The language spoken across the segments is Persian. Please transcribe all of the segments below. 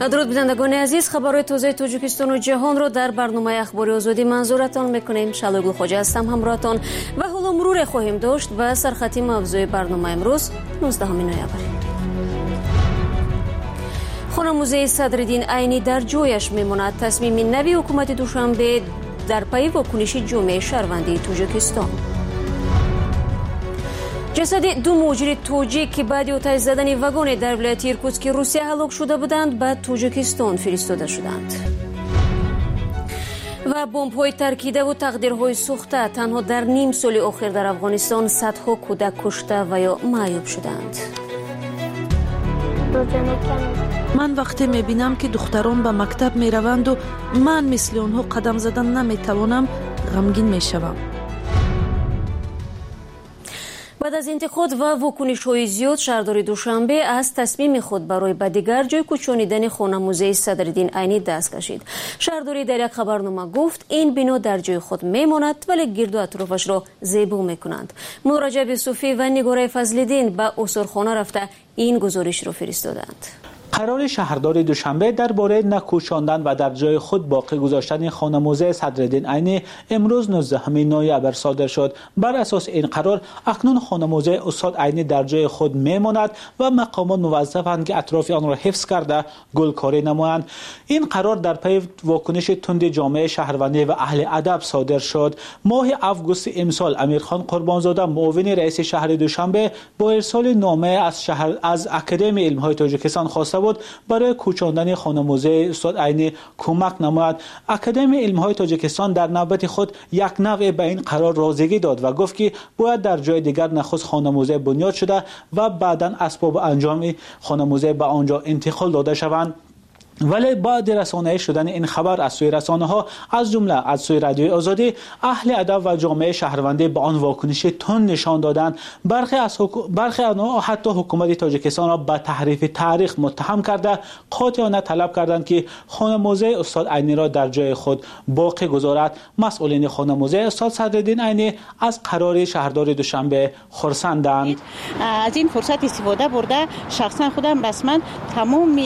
درود بینندگان عزیز، خبرهای تازه تاجیکستان و جهان را در برنامه اخباری آزادی منظورتان میکنیم. شالوگل خوجا هستم همراهتان و حالا مرور خواهیم داشت و سرخط موضوع برنامه امروز 19 نوامبر. خانموزه صدرالدین عینی در جایش میماند. تصمیم نوی حکومت دوشنبه در پی واکنش جامعه شهروندی تاجیکستان. جسد دو مهاجر تاجیک که بعد آتش زدن واگن در ولایت ایرکوتسک روسیه هلاک شده بودند به تاجیکستان فرستاده شدند. و بمب‌های ترکیده و تقدیرهای سوخته تنها در نیم سال اخیر در افغانستان صدها کودک کشته و یا معیوب شدند. من وقتی میبینم که دختران به مکتب میروند و من مثل آنها قدم زدن نمیتوانم غمگین میشوم. بعد از انتقاد و واکنش‌های زیاد، شهردار دوشنبه از تصمیم خود برای به دیگر جای کوچانیدن خانموزه صدرالدین عینی دست کشید. شهرداری در یک خبرنامه گفت این بنا در جای خود میماند ولی گرد و اطرافش را زیبا میکنند. رجب یوسفی و نگاره فضل‌الدین به آثارخانه رفته این گزارش را فرستادند. قرار شهردار دوشنبه درباره نکوشاندن و در جای خود باقی گذاشتن خانموزه صدرالدین عینی امروز 19 نوامبر صادر شد. بر اساس این قرار اکنون خانموزه استاد عینی در جای خود میماند و مقامات موظفند که اطراف آن را حفظ کرده گلکاری نمایند. این قرار در پی واکنش تند جامعه شهروندی و اهل ادب صادر شد. ماه آگوست امسال امیرخان قربانزاده معاون رئیس شهر دوشنبه با ارسال نامه از اکادمی علم‌های تاجیکستان خواسته بود برای کوچاندن خانموزه استاد عینی کمک نماید. اکادمی علم‌های تاجیکستان در نوبت خود یک نوع به این قرار راضیگی داد و گفت که باید در جای دیگر نخست خانموزه بنیاد شده و بعداً اسباب انجام خانموزه به آنجا انتقال داده شوند. ولی بعد رسانه‌ای شدن این خبر از سوی رسانه‌ها از جمله از سوی رادیوی آزادی، اهل ادب و جامعه شهروندی به آن واکنش تند نشان دادند. برخی آنها حتی حکومت تاجیکستان را به تحریف تاریخ متهم کرده قاطعانه طلب کردند که خانموزه استاد عینی را در جای خود باقی گذارد. مسئولین خانموزه استاد صدرالدین عینی از قرار شهردار دوشنبه خرسندند. از این فرصت استفاده برده شخصا خودم رسما تمام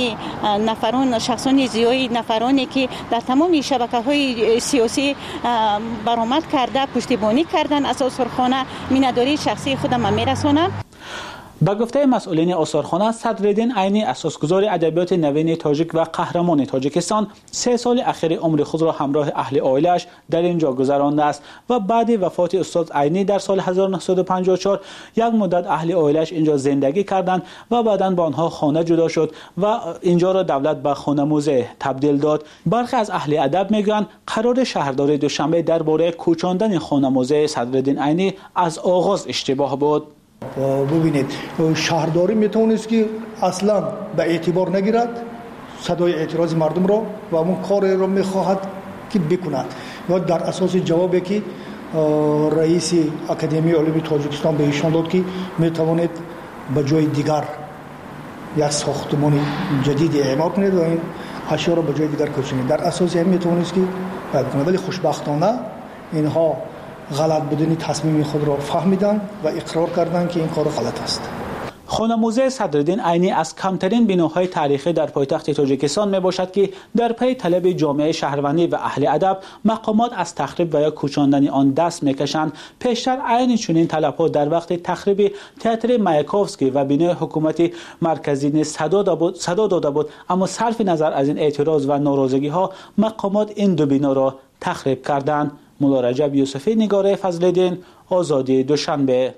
شخصان زیادی نفرانی که در تمام شبکه‌های سیاسی برآمد کرده پشتیبانی کردن از آثارخانه مینداری شخصی خودم میرسانم. به گفته مسئولین آثارخانه، صدرالدین عینی اساسگزار ادبیات نوین تاجیک و قهرمان تاجیکستان 3 سال اخیر عمر خود را همراه اهل عائله‌اش در اینجا گذرانده است و بعد وفات استاد عینی در سال 1954 یک مدت اهل عائله‌اش اینجا زندگی کردند و بعداً با آنها خانه جدا شد و اینجا را دولت به خانموزه تبدیل داد. برخی از اهل ادب میگویند قرار شهردار دوشنبه درباره کوچاندن خانموزه صدرالدین عینی از آغاز اشتباه بود. ببینید شهرداری میتونست که اصلا به اعتبار نگیرد صدای اعتراض مردم را و اون کار را میخواهد که بکند و در اساس جوابی که رئیس اکادمی علوم تاجیکستان به ایشان داد که میتواند به جای دیگر یک ساختمان جدید اعمال کنید و این اشیا را به جای دیگر کوچانید. در اساس هم میتونست که بکنه، ولی خوشبختانه اینها غلط بودن تصمیم خود را فهمیدن و اقرار کردند که این کار غلط است. خانموزه صدرالدین عینی از کمترین بناهای تاریخی در پایتخت تاجیکستان می باشد که در پی طلب جامعه شهروندی و اهل ادب مقامات از تخریب و یا کوچاندن آن دست میکشند. پیشتر عین چنین طلبها در وقت تخریب تئاتر مایاکوفسکی و بنای حکومت مرکزی صدا داده بود، اما صرف نظر از این اعتراض و ناراضگی ها مقامات این دو بنا را تخریب کردند. رجب یوسفی، نگاره فضل‌الدین، آزادی دوشنبه.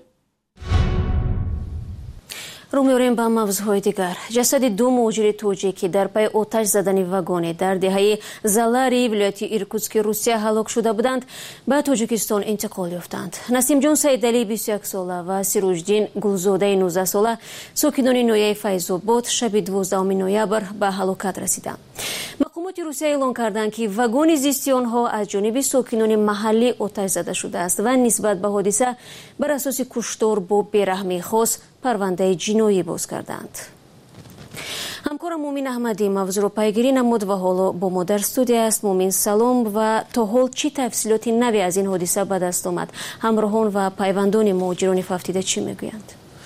رو می‌آوریم به موضوعهای دیگر. جسد دو مهاجر تاجیکی در پی آتش زدن واگن در دهه زالاری ولایت ایرکوتسک روسیه هلاک شده بودند به تاجیکستان انتقال یافتند. نسیم جان سیدعلی 21 ساله و سیروجدین گلزاده 19 ساله ساکنان نویه فیض‌آباد شب 12 نوامبر به هلاکت رسیدند. مقامات روسیه اعلام کردند که واگن زیستی آنها از جانب ساکنان محلی آتش زده شده است و نسبت به حادثه بر اساس کشتار با بیرحمی خاص پرونده جنایی باز کردند. همکارم مومین احمدی موضوع را پیگیری نمود و حالا با ما در استودیو است. مومین سلام و تا حال چی تفصیلات نوی از این حادثه به دست آمد؟ همراهان و پیوندان مهاجران ففتیده چی میگویند؟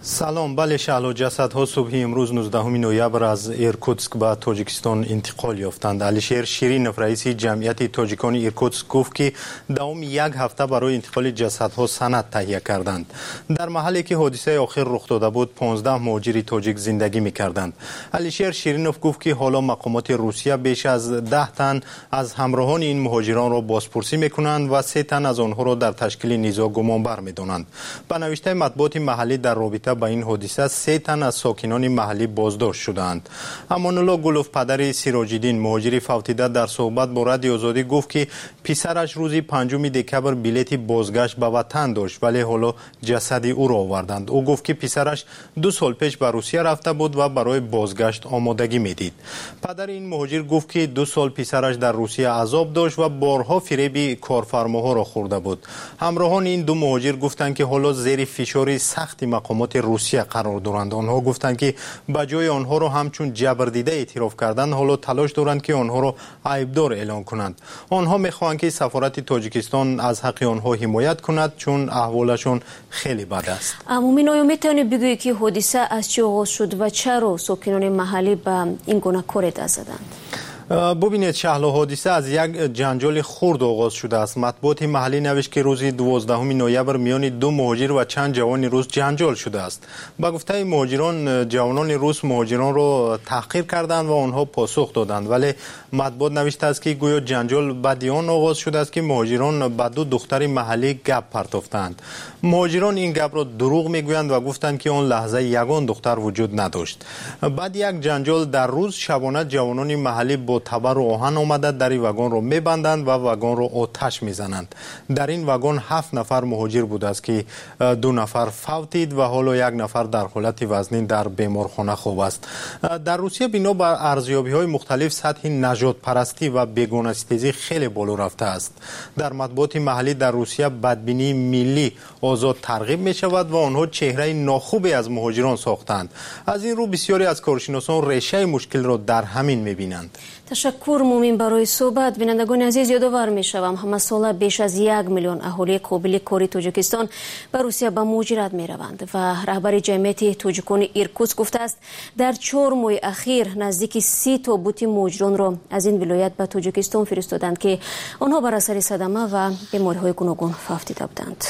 سلام. بله، شهل و جسدها صبح امروز 19 نوامبر از ایرکوتسک به تاجیکستان انتقال یافتند. علیشیر شیرینوف رئیس جمعیت تاجیکان ایرکوتسک گفت که دوام یک هفته برای انتقال جسدها سند تهیه کردند. در محلی که حادثه آخر رخ داده بود 15 مهاجر تاجیک زندگی می‌کردند. علیشیر شیرینوف گفت که حالا مقامات روسیه بیش از 10 تن از همراهان این مهاجران را بازپرسی می‌کنند و 3 تن از آنها را در تشکیل نیزا گمانبر می‌دانند. به نوشته مطبوعات محلی در رابطه با این حادثه 3 تن از ساکنان محلی بازداشت شدند. امان الله گلوف پدر سیراج‌الدین مهاجر فوتیده در صحبت با رادیو آزادی گفت که پسرش روز 5 دکبر بلیت بازگشت به وطن داشت ولی حالا جسد او را آوردند. او گفت که پسرش 2 سال پیش به روسیه رفته بود و برای بازگشت آمادگی میدید. پدر این مهاجر گفت که 2 سال پسرش در روسیه عذاب داشت و بارها فریب کارفرماها را خورده بود. همراهان این 2 مهاجر گفتند که حالا زیر فشار سخت مقامات روسیه قرار دارند. آنها گفتند که به جای آنها را همچون جبردیده اعتراف کردند حالا تلاش دارند که آنها را عیبدار اعلام کنند. آنها میخواهند که سفارت تاجیکستان از حق آنها حمایت کند چون احوالشون خیلی بد است. مومین آیا میتونی بگویی که حادثه از چه آغاز شد و چرا ساکنان محلی به این گونه کار دست زدند؟ ببینید شهلا، حادثه از یک جنجال خرد آغاز شده است. مطبوعات محلی نوشت که روز 12 نوامبر میان 2 مهاجر و چند جوان روس جنجال شده است. با گفته مهاجران، جوانان روس مهاجران را تحقیر کردند و آنها پاسخ دادند، ولی مطبوعات نوشته است که گویا جنجال بدیان آغاز شده است که مهاجران به 2 دختر محلی گپ پرتافتند. مهاجران این گپ را دروغ میگویند و گفتند که آن لحظه یگان دختر وجود نداشت. بعد یک جنجال در روز شبانه جوانان محلی با تبر و آهن آمده در این واگن را میبندند و واگن را آتش میزنند. در این واگن 7 نفر مهاجر بود است که 2 نفر فوتید و حالا 1 نفر در حالت وزنی در بیمارخانه خواب است. در روسیه بنا بر ارزیابی‌های مختلف سطح نژاد پرستی و بیگانه ستیزی خیلی بالا رفته است. در مطبوعات محلی در روسیه بدبینی ملی آزاد ترغیب می شود و آنها چهره ناخوبی از مهاجران ساختند. از این رو بسیاری از کارشناسان ریشه مشکل را در همین می‌بینند. تشکر مومین برای صحبت. بینندگان عزیز، یادآور می‌شوم همه ساله بیش از 1 میلیون اهالی قابل کاری تاجیکستان به روسیه به مهاجرت می‌روند و رهبر جمعیت تاجیکان ایرکوتسک گفته است در 4 ماه اخیر نزدیک 30 تا بوت مهاجران را از این ولایت به تاجیکستان فرستادند که آنها بر اثر صدمه و بیماری‌های گوناگون فوتیده بودند.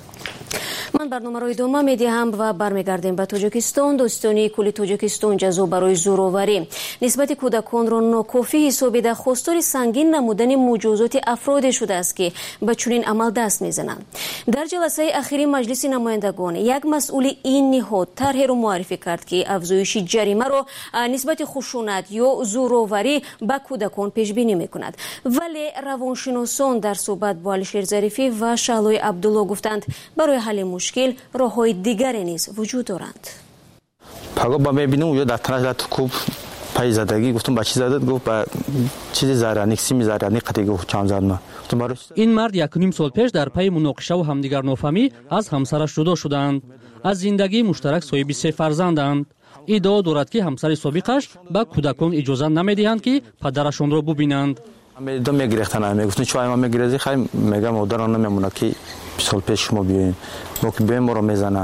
من برنامه را ادامه میدهم و برمیگردیم به تاجیکستان. دوستانی کل تاجیکستان جزا برای زورآوری نسبت کودکان را ناکافی حسابیده خواستار سنگین نمودن مجازات افراد شده است که به چنین عمل دست میزنند. در جلسه اخیری مجلس نمایندگان یک مسئول این نهاد طرحی را معرفی کرد که افزایش جریمه را نسبت خشونت یا زورآوری به کودکان پیش بینی میکند، ولی روانشناسان در صحبت با علیشیر ظریفی و شهلای عبدالله گفتند برای حل مشکل راه‌های دیگری نیز وجود دارند. پگاه با میبینم یا در تنش خوب پای زدگی گفتم با چی زدت؟ گفت با چیز زرانی سیم زرانی قطعی گفت چند زد ما. این مرد 1.5 سال پیش در پای مناقشه و همدیگر نافهمی از همسرش جدا شدند. از زندگی مشترک صاحب 3 فرزندند. ادعا دارد که همسر سابقش به کودکان اجازه نمیدهند که پدرشان را ببینند. دو میگرفتن میگفتن چای ما میگرزی خیلی میگم مادران نمیمونه که سال پیش شما بیاین ما که بیایم ما رو میزنن.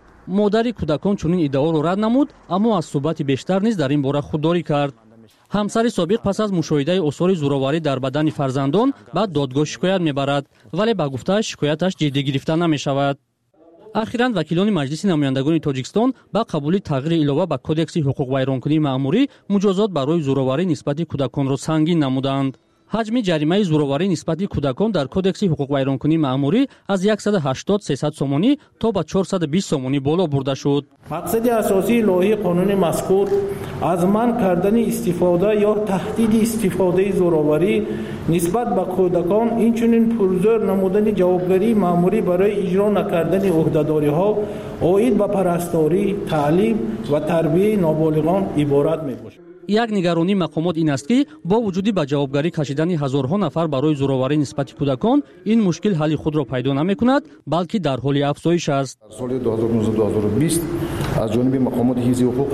مادر کودکان چنین ادعا را رد نمود، اما از صحبت بیشتر نیز در این باره خودداری کرد. همسر سابق پس از مشاهده آثار زورآوری در بدن فرزندان به دادگاه شکایت میبرد، ولی به گفته شکایتش جدی گرفته نمیشود. اخیراً وکیلان مجلس نمایندگان تاجیکستان با قبول تغییر علاوه به کدکس حقوق ویرانکنی مأموری مجازات برای زورآوری نسبت کودکان را سنگین نمودند. حجم جریمه زورآوری نسبت کودکان در کدکس حقوق ویرانکنی مأموری از 180-300 سومانی تا به 420 سومانی بالا برده شد. مقصد اساسی لایحه قانون مذکور از منع کردن استفاده یا تهدید استفاده زورآوری نسبت به کودکان، اینچنین پرزور نمودن جوابداری مأموری برای اجرا نکردن عهده‌داری‌ها عاید به پرستاری، تعلیم و تربیت نابالغان عبارت میباشد. یک نگرانی مقامات این است که با وجودی به جوابگری کشیدن هزارها نفر برای زورآوری نسبت کودکان این مشکل حل خود را پیدا نمی‌کند، بلکه در حال افزایش است. سال 2019-2020 از جانب مقامات حفظ حقوق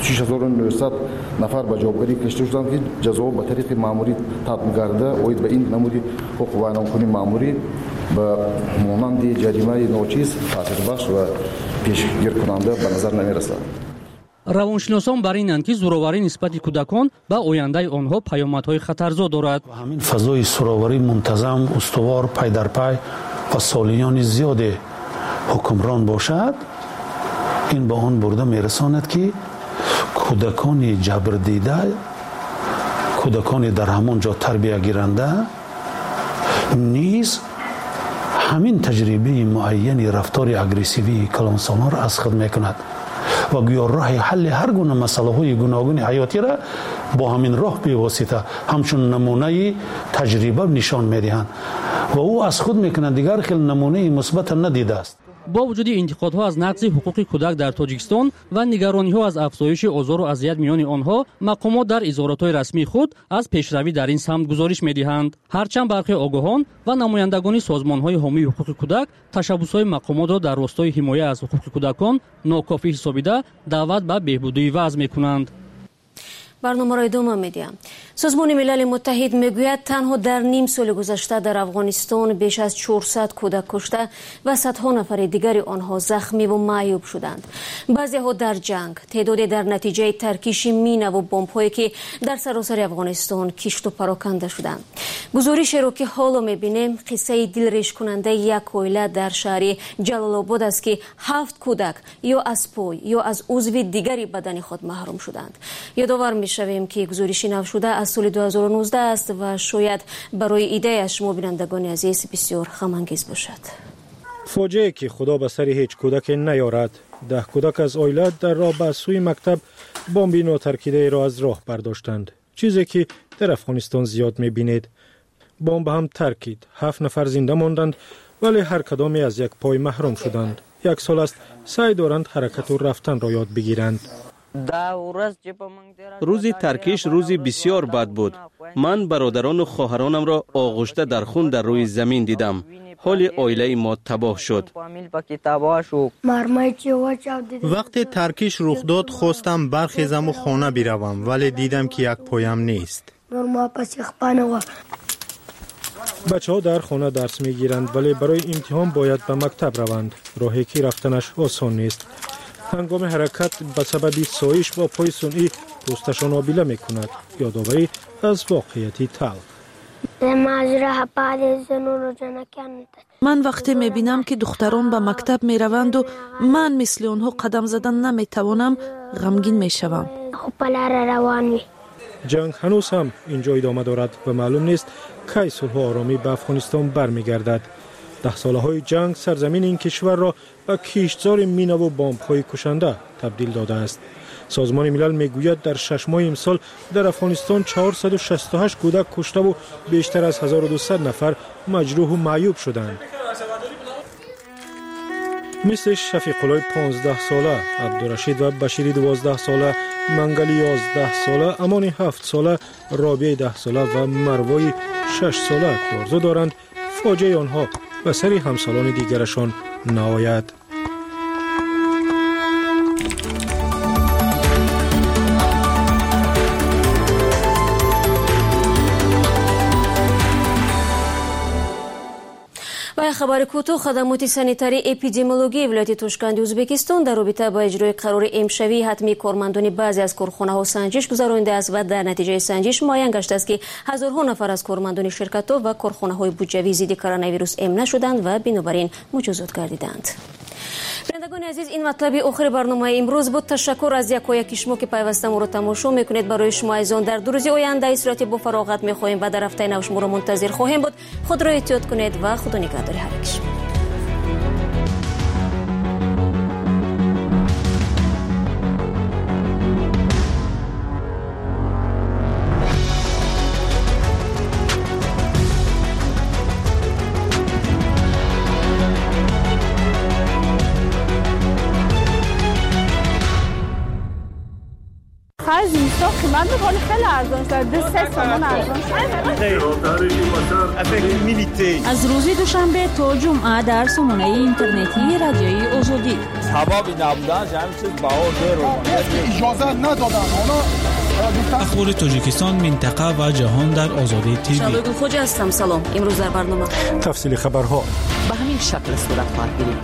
26900 نفر به جوابگری کشیده شدند که جزا به طریق مأموری تطبیق گردیده عاید به این نمود حقوق ویرانکنی مأموری به مانند جریمه ناچیز، تاثیربخش و پیشگیر کننده به نظر نمیرسد. روانشناسان بر اینند که زورآوری نسبت کودکان به آینده آنها پیامدهای خطرزا دارد. همین فضای زورآوری منتظم استوار پای در پای و سالیان زیاد حکمران باشد، این به آن برده میرساند که کودکان جبر دیده، کودکان در همان جا تربیت گیرنده نیز همین تجربه معین رفتار اگریسیوی کلانسالان را از خود میکند و گویا راه حل هر گونه مسئله های گوناگون حیاتی را با همین راه به واسطه همچون نمونه تجربه نشان میدهند و او از خود میکند دیگر خیلی نمونه مثبت ندیده است. با وجود انتقادها از نقض حقوق کودک در تاجیکستان و نگرانی‌ها از افزایش آزار و اذیت میان آنها، مقامات در اظهارات‌های رسمی خود از پیشروی در این سمت گزارش می‌دهند. هرچند برخی آگاهان و نمایندگان سازمان‌های حامی حقوق کودک تشبس‌های مقامات را در راستای حمایت از حقوق کودکان ناکافی حسابیده دعوت به بهبودی وضع می‌کنند. برنامه را ادامه می‌دهم. سازمان ملل متحد میگوید تنها در نیم سال گذشته در افغانستان بیش از 400 کودک کشته و صدها نفر دیگر آنها زخمی و معیوب شدند. بعضی‌ها در جنگ، تعدادی در نتیجه ترکیش مینه و بمب‌هایی که در سراسر افغانستان کشت و پراکنده شدند. گزارشی را که حالا می‌بینیم قصه دلریش کننده یک عائله در شهر جلال آباد است که 7 کودک یا از پای یا از عضو دیگری بدن خود محروم شدند. یادآور می‌شویم که گزارش نو شده از سال 2019 است و شاید برای ایده از شما بینندگان عزیز بسیار غم‌انگیز باشد. فاجعه که خدا به سر هیچ کودک نیارد. 10 کودک از عائله در راه به سوی مکتب بمب ناترکیده را از راه برداشتند. چیزی که در افغانستان زیاد می‌بینید. بمب هم ترکید. 7 نفر زنده ماندند ولی هر کدامی از یک پای محروم شدند. 1 سال است سعی دارند حرکت و رفتن را یاد بگیرند. روز ترکیش روزی بسیار بد بود. من برادران و خواهرانم را آغشته در خون در روی زمین دیدم. حال عائله ما تباه شد. وقتی ترکیش رخ داد خواستم برخیزم و خانه بروم ولی دیدم که یک پایم نیست. بچه‌ها در خانه درس می‌گیرند ولی برای امتحان باید به مکتب روند. راهی که رفتنش آسان نیست. هنگام حرکت به سبب سایش با پای صنعی پوستشان آبیله می‌کند. یادآوری از واقعیتی تلخ. من وقتی می‌بینم که دختران به مکتب می‌روند و من مثل آنها قدم زدن نمی‌توانم، غمگین می‌شوم. جنگ هنوز هم اینجا ادامه دارد و معلوم نیست کی صلح و آرامی به افغانستان برمیگردد. 10 ساله‌های جنگ سرزمین این کشور را به کشتزار مینه و بمب‌های کشنده تبدیل داده است. سازمان ملل میگوید در 6 ماه امسال در افغانستان 468 کودک کشته و بیشتر از 1200 نفر مجروح و معیوب شدند. مثل شفیق الله 15 ساله، عبدالرشید و بشیری 12 ساله، منگلی 11 ساله، امانی 7 ساله، رابعه 10 ساله و مروای 6 ساله که آرزو دارند فاجعه آنها به سر همسالان دیگرشان نآید. و خبر کوتاه، خدمات سانیتاری اپیدمیولوژی ولایت توشکند ازبکستان در رابطه با اجرای قرار امشبی حتمی کارمندان بعضی از کارخانه‌ها سنجش گذرانده است و در نتیجه سنجش معین گشته است که هزارها نفر از کارمندان شرکت‌ها و کارخانه‌های بودجوی ضد کرونا ویروس امن شدند و بنابراین مجازات گردیدند. بینندگان عزیز، این مطلب آخر برنامه امروز بود. تشکر از یکایک شما که پیوسته ما را تماشا میکنید. برای شما ایزان در دو روز آینده این صورت با فراغت میخواهیم و در هفته نو شما را منتظر خواهیم بود. خود را احتیاط کنید و خدا نگهدار هر یک. زیستا قیمت میکنه خیلی ارزان شد. 3 تومان ارزان شد. از روز دوشنبه تا جمعه در سامانه اینترنتی رادیوی آزادی. سبب نبودن همین چیز بها اجازه ندادن. اخبار تاجیکستان، منطقه و جهان در آزادی تیوی. شالوی خوج هستم. سلام. امروز در برنامه تفصیل خبرها. به همین شکل صورت خواهد گرفت.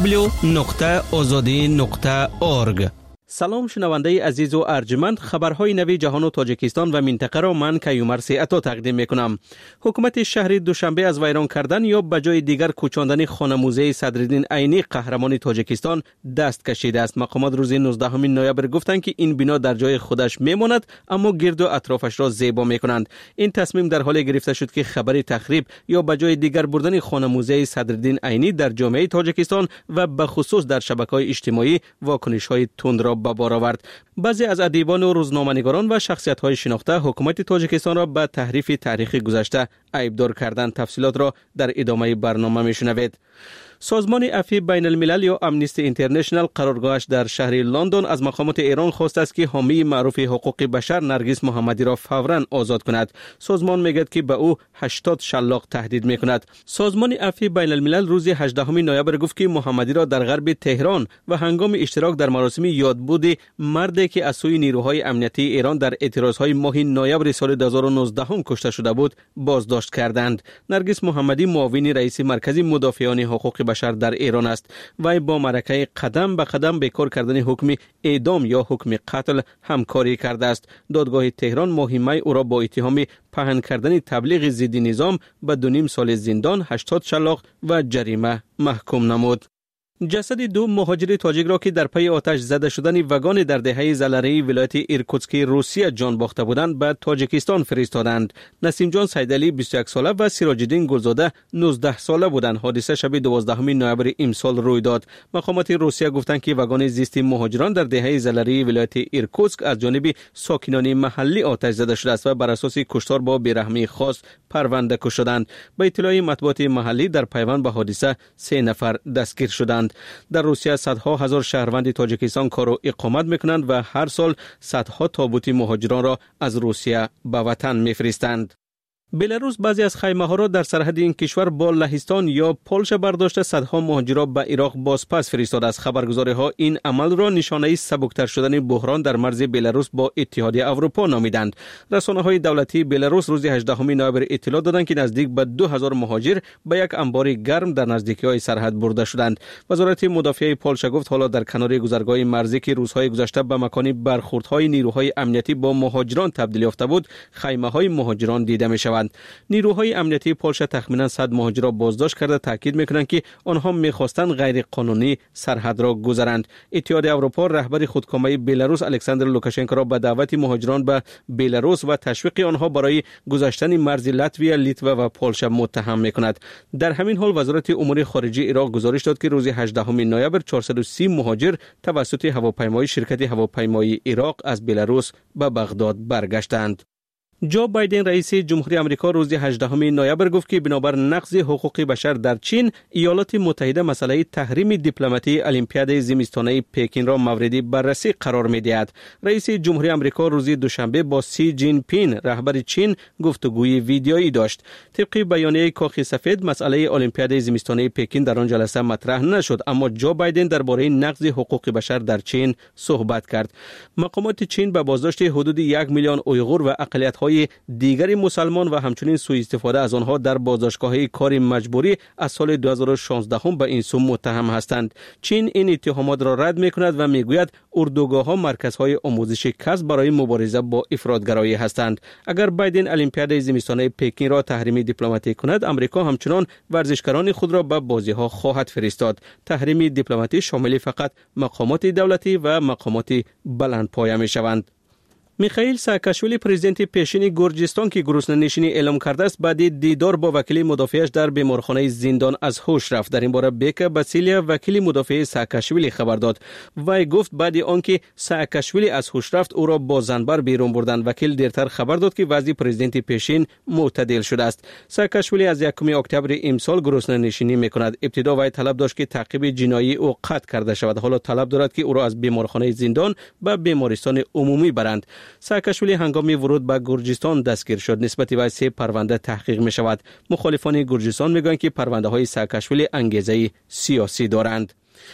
www.azadi.org. سلام شنونده عزیز و ارجمند، خبرهای نوی جهان و تاجیکستان و منطقه را من کیومرث عطا تقدیم میکنم. حکومت شهر دوشنبه از ویران کردن یا به جای دیگر کوچاندن خانموزه صدرالدین عینی قهرمان تاجیکستان دست کشیده است. مقامات روز 19 نوامبر گفتند که این بنا در جای خودش میماند اما گرد و اطرافش را زیبا میکنند. این تصمیم در حال گرفته شد که خبر تخریب یا به جای دیگر بردن خانموزه صدرالدین عینی در جامعه تاجیکستان و به خصوص در شبکه‌های اجتماعی واکنش‌های تند را به بار آورد. بعضی از ادیبان و روزنامه‌نگاران و شخصیت‌های شناخته حکومت تاجیکستان را به تحریف تاریخ گذشته عیبدار کردند. تفصیلات را در ادامه برنامه میشنوید. سازمان عفو بین الملل یا امنیستی اینترنشنال قرارگاهش در شهر لندن از مقامات ایران خواست است که حامی معروف حقوق بشر نرگس محمدی را فوراً آزاد کند. سازمان میگوید که به او 80 شلاق تهدید میکند. سازمان عفو بین الملل روز 18 نوامبر گفت که محمدی را در غرب تهران و هنگام اشتراک در مراسم یادبود مردی که از سوی نیروهای امنیتی ایران در اعتراضهای ماه نوامبر سال 2019 کشته شده بود بازداشت کردند. نرگس محمدی معاون رئیس مرکز مدافعان حقوق بشر در ایران است. وی با معرکه قدم به قدم به کار کردن حکم اعدام یا حکم قتل همکاری کرده است. دادگاه تهران ماه می او را با اتهام پهن کردن تبلیغ ضد نظام به 2.5 سال زندان، 80 شلاق و جریمه محکوم نمود. جسد دو مهاجر تاجیک را که در پی آتش زده شدن واگن در دهه زلری ولایت ایرکوتسک روسیه جان باخته بودند به تاجیکستان فرستادند. نسیم جان سیدعلی 21 ساله و سراج الدین گلزاده 19 ساله بودند. حادثه شب 12 نوامبر امسال روی داد. مقامات روسیه گفتند که واگن زیست مهاجران در دهه زلری ولایت ایرکوتسک از جانب ساکنان محلی آتش زده شده است و بر اساس کشتار با بیرحمی خاص پرونده کش شدند. به اطلاع مطبوعات محلی در پیوند به حادثه 3 نفر دستگیر شدند. در روسیه صدها هزار شهروند تاجیکستان کار و اقامت میکنند و هر سال صدها تابوت مهاجران را از روسیه به وطن میفرستند. بلاروس بعضی از خیمه‌ها را در سرحد این کشور با لهستان یا پولش برداشته صدها مهاجر را به عراق بازپس فرستاده است. خبرگزاری‌ها این عمل را نشانه سبکتر شدن بحران در مرز بلاروس با اتحادیه اروپا نامیدند. رسانه‌های دولتی بلاروس روز 18 نوامبر اطلاع دادند که نزدیک به 2000 مهاجر به یک انبار گرم در نزدیکی‌های سرحد برده شدند. وزارت مدافعه پولش گفت حالا در کنار گذرگاه مرزی که روزهای گذشته به مکانی برخوردهای نیروهای امنیتی با مهاجران تبدیل یافته بود، خیمه‌های مهاجران دیده می‌شوند. نیروهای امنیتی پولش تخمینا 100 مهاجر را بازداشت کرده تاکید میکنند که آنها میخواستند غیر قانونی سرحد را گذرند. اتحادیه اروپا رهبر خودکامه بلاروس الکساندر لوکاشنکو را به دعوت مهاجران به بلاروس و تشویق آنها برای گذشتن مرز لاتویا، لیتوا و پولش متهم میکند. در همین حال وزارت امور خارجه عراق گزارش داد که روز 18 نوامبر 430 مهاجر توسط هواپیمای شرکت هواپیمایی عراق از بلاروس به بغداد برگشتند. جو بایدن رئیس جمهوری آمریکا روز 18 نوامبر گفت که بنابر نقض حقوق بشر در چین، ایالات متحده مسئله تحریم دیپلماتی المپیاد زمستانه پکین را مورد بررسی قرار می‌دهد. رئیس جمهوری آمریکا روز دوشنبه با سی جین پین رهبر چین گفتگوی ویدیویی داشت. طبق بیانیه کاخ سفید مسئله المپیاد زمستانه پکین در آن جلسه مطرح نشد، اما جو بایدن درباره نقض حقوق بشر در چین صحبت کرد. مقامات چین به بازداشت حدود 1 میلیون اویغور و اقلیت‌های دیگر مسلمان و همچنین سوء استفاده از آنها در بازداشتگاه‌های کار مجبوری از سال 2016 به این سو متهم هستند. چین این اتهامات را رد می‌کند و میگوید اردوگاه‌ها مرکزهای آموزش کسب برای مبارزه با افراطگرایی هستند. اگر بایدن المپیاد زمستانه پکین را تحریم دیپلماتیک کند، آمریکا همچنان ورزشکاران خود را به بازی‌ها خواهد فرستاد. تحریم دیپلماتی شامل فقط مقامات دولتی و مقامات بلندپایه می‌شوند. میخائیل ساکاشویلی پرزیدنت پیشین گرجستان که گرسنه‌نشینی اعلام کرده است بعد دیدار با وکیل مدافعش در بیمارخانه زندان از هوش رفت. در این باره بیکا باسیلیا وکیل مدافع ساکاشویلی خبر داد. وی گفت بعد آنکه ساکاشویلی از هوش رفت او را با زنبر بیرون بردند. وکیل دیرتر خبر داد که وضع پرزیدنت پیشین معتدل شده است. ساکاشویلی از 1 اکتبر امسال گرسنه‌نشینی میکند. ابتدا وی طلب داشت که تعقیب جنایی او قطع کرده شود. حالا طلب دارد که او را از بیمارخانه زندان به بیمارستان عمومی برند. ساکاشویلی هنگام ورود به گرجستان دستگیر شد. نسبت وی 3 پرونده تحقیق می شود. مخالفان گرجستان میگویند که پرونده های ساکاشویلی انگیزه سیاسی دارند.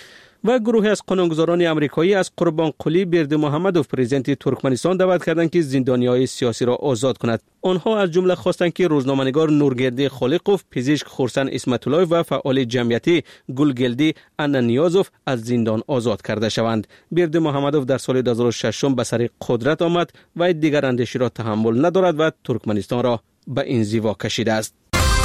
و گروهی از قانونگذاران آمریکایی از قربانقلی بردمحمدوف پرزیدنت ترکمنستان دعوت کردند که زندانیای سیاسی را آزاد کند. آنها از جمله خواستند که روزنامه‌نگار نورگردی خالقوف، پزشک خورسن اسمت‌الله و فعال جمعیتی گلگلدی انانیازوف از زندان آزاد کرده شوند. بردمحمدوف در سال 2006 به سر قدرت آمد و دیگر اندیشه را تحمل ندارد و ترکمنستان را به انزوا کشیده است.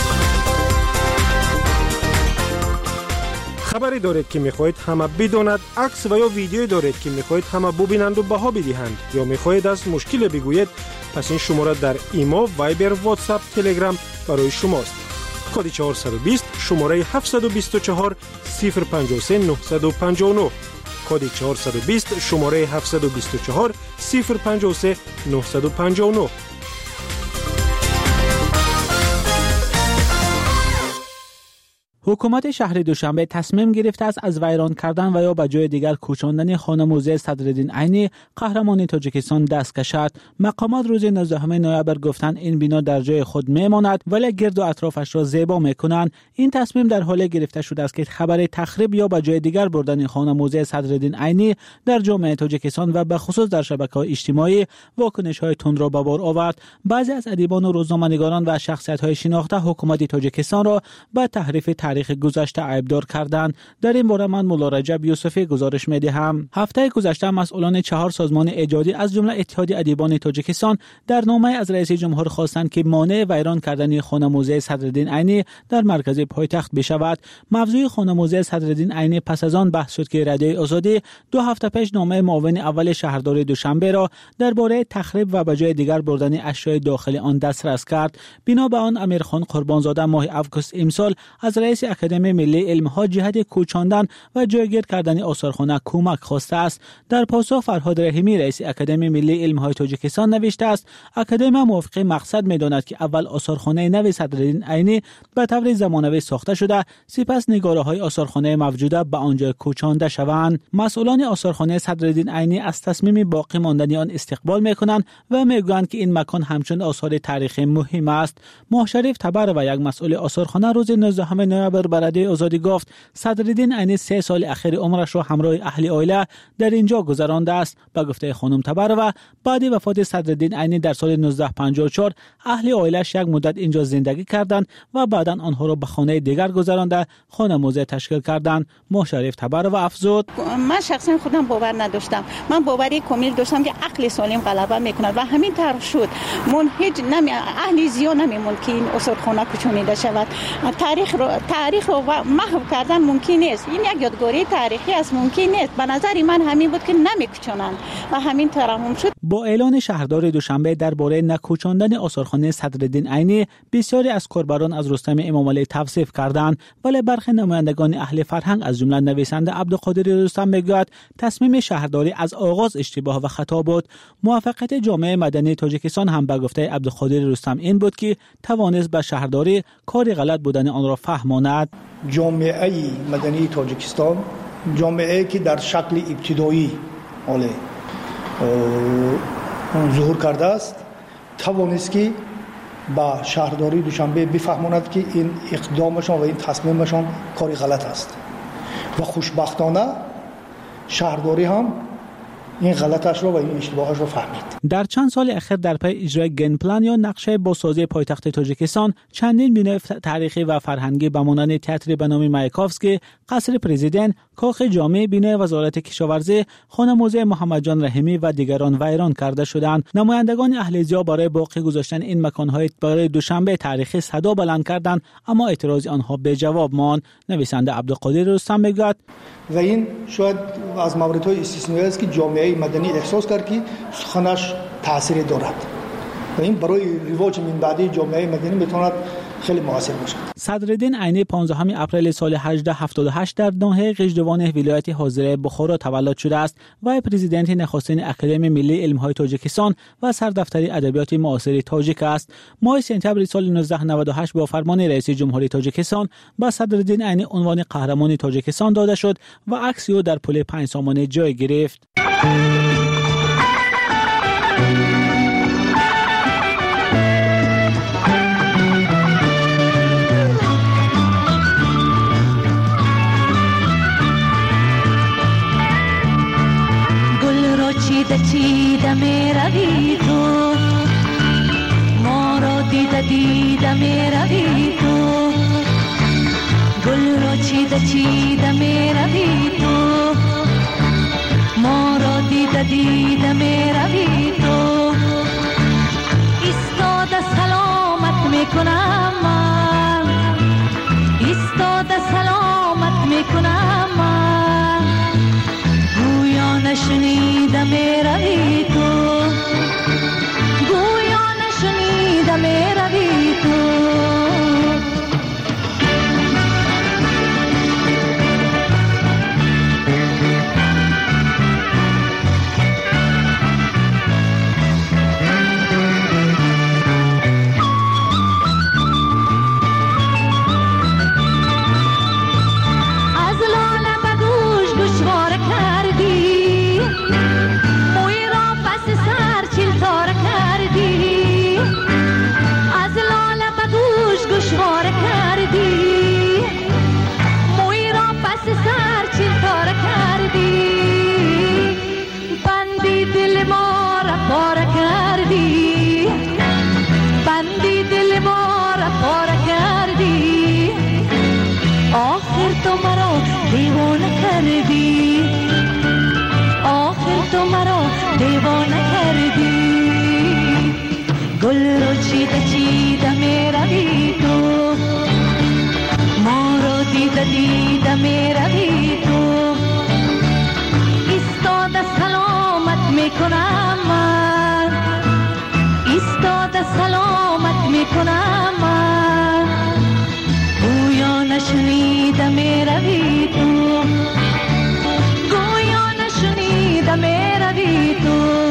خبری دارید که میخواهید همه بداند، عکس و یا ویدیویی دارید که میخواهید همه ببینند و بها بدهند، یا میخواهید از مشکل بگویید، پس این شماره در ایما، وایبر، واتساپ، تلگرام برای شماست. کد 420 شماره 724 053 959. کد 420 شماره 724 053 959. حکومت شهر دوشنبه تصمیم گرفته است از ویران کردن و یا به جای دیگر کوچاندن خانه موزه صدرالدین عینی قهرمان تاجیکستان دست کشد. مقامات روز 19 نوامبر گفتند این بنا در جای خود میماند ولی گرد و اطرافش را زیبا میکنند. این تصمیم در حال گرفته شده است که خبر تخریب یا به جای دیگر بردن خانه موزه صدرالدین عینی در جامعه تاجیکستان و به خصوص در شبکه‌های اجتماعی واکنش‌های تند را به بار آورد. بعضی از ادیبان و روزنامه‌نگاران و شخصیت‌های شناخته حکومت تاجیکستان را به تحریف تاریخ گذشته عیبدار کردند. در این باره من مولا رجب یوسفی گزارش می‌دهم. هفته گذشته مسئولان 4 سازمان ایجادی از جمله اتحاد ادیبان تاجیکستان در نامه از رئیس جمهور خواستند که مانع ویران کردن خانه موزه صدرالدین عینی در مرکز پایتخت بشود. موضوع خانه موزه صدرالدین عینی پس از آن بحث شد که رده آزادی 2 هفته پیش نامه معاون اول شهرداری دوشنبه را درباره تخریب و به جای دیگر بردن اشیاء داخل آن دسترس کرد. بنا به آن امیرخان قربانزاده ماه اوگوست امسال از رئیس اکادمی ملی علم‌ها جهت کوچاندن و جایگیر کردن آثارخانه کمک خواسته است. در پاسخ فرهاد رحیمی رئیس اکادمی ملی علم‌های تاجیکستان نوشته است اکادمی موافق مقصد می‌داند که اول آثارخانه نو صدرالدین عینی به طور زمانوی ساخته شده، سپس نگاره‌های آثارخانه موجوده به آنجا کوچانده شوند. مسئولان آثارخانه صدرالدین عینی از تصمیم باقی ماندنی آن استقبال می‌کنند و می‌گویند که این مکان همچون آثار تاریخی مهم است. ماه شریف تبر و یک مسئول آثارخانه روز 19 نوامبر برای آزادی گفت صدرالدین عینی 3 سال اخیر عمرش را همراه اهل عائله در اینجا گذرانده است. به گفته خانم تبر و بعد وفات صدرالدین عینی در سال 1954 اهل عائله‌اش یک مدت اینجا زندگی کردند و بعداً آنها را به خانه دیگر گذرانده خانه موزه تشکیل کردند. ماه شریف تبر و افزود من شخصا خودم باور نداشتم. من باوری کامل داشتم که عقل سالم غلبه میکند و همین طرح شد. من هیچ اهل زیاد نمیمون که این آثارخانه کوچونیده شود. تاریخ رو محو کردن ممکن نیست. این یک یادگاری تاریخی است، ممکن نیست. به نظر من همین بود که نمیکوچانند و همین طرح شد. با اعلان شهردار دوشنبه درباره نکوچاندن آثارخانه صدرالدین عینی بسیاری از کاربران از رستم امامعلی توصیف کردند، ولی برخی نمایندگان اهل فرهنگ از جمله نویسنده عبدالقادر رستم میگوید تصمیم شهرداری از آغاز اشتباه و خطا بود. موفقیت جامعه مدنی تاجیکستان هم به گفته عبدالقادر رستم این بود که توانست به شهرداری کار غلط بودن آن را فهماند. جامعه مدنی تاجیکستان جامعه که در شکل ابتدایی ظهور کرده است توانست که با شهرداری دوشنبه بفهماند که این اقدامشان و این تصمیمشان کاری غلط است و خوشبختانه شهرداری هم این غلطش رو و این اشتباهش رو فهمید. در چند سال اخیر در پی اجرای گن پلان یا نقشه بازسازی پایتخت تاجیکستان چندین بنا تاریخی و فرهنگی به مانند تئاتر به نام مایکوفسکی، قصر پرزیدنت، کاخ جامع، بنای وزارت کشاورزی، خانه موزه محمد جان رحیمی و دیگران ویران کرده شدند. نمایندگان اهل زیا برای باقی گذاشتن این مکان‌های برای دوشنبه تاریخی صدا بلند کردند، اما اعتراض آنها به جواب ماند. نویسنده عبدالقادر رستم میگوید و این شاید از موردهای استثنایی است که جامعه مدنی احساس کرد که سخنش تاثیر دارد و این برای رواج من بعدی جامعه مدنی میتواند خیلی مؤثر باشد. صدرالدین عینی 15 اپریل سال 1878 در ناحیه قژدوان ولایت حاضره بخارا تولد شده است و پرزیدنت نخستین اکادمی ملی علم‌های تاجیکستان و سردفتر ادبیات معاصر تاجیک است. ماه سپتامبر سال 1998 با فرمان رئیس جمهوری تاجیکستان به صدرالدین عینی عنوان قهرمان تاجیکستان داده شد و عکس او در پل 5 سامانه جای گرفت. چیده چیده می روی تو، ما را دیده دیده می روی تو، گل را چیده چیده می روی تو، ما را دیده دیده می روی تو. ایستاده سلامت می کنم من، ایستاده سلامت می کنم من، گویا نشنیده می روی تو، گویا نشنیده می روی تو. تو مرا دیوانه کردی، آخر تو مرا دیوانه کردی، گل رو چیده چیده می روی تو، ما رو دیده دیده می روی تو. ایستاده سلامت می کنم من، ایستاده سلامت می کنم من، گویا نشنیده می روی تو، گویا نشنیده می روی تو.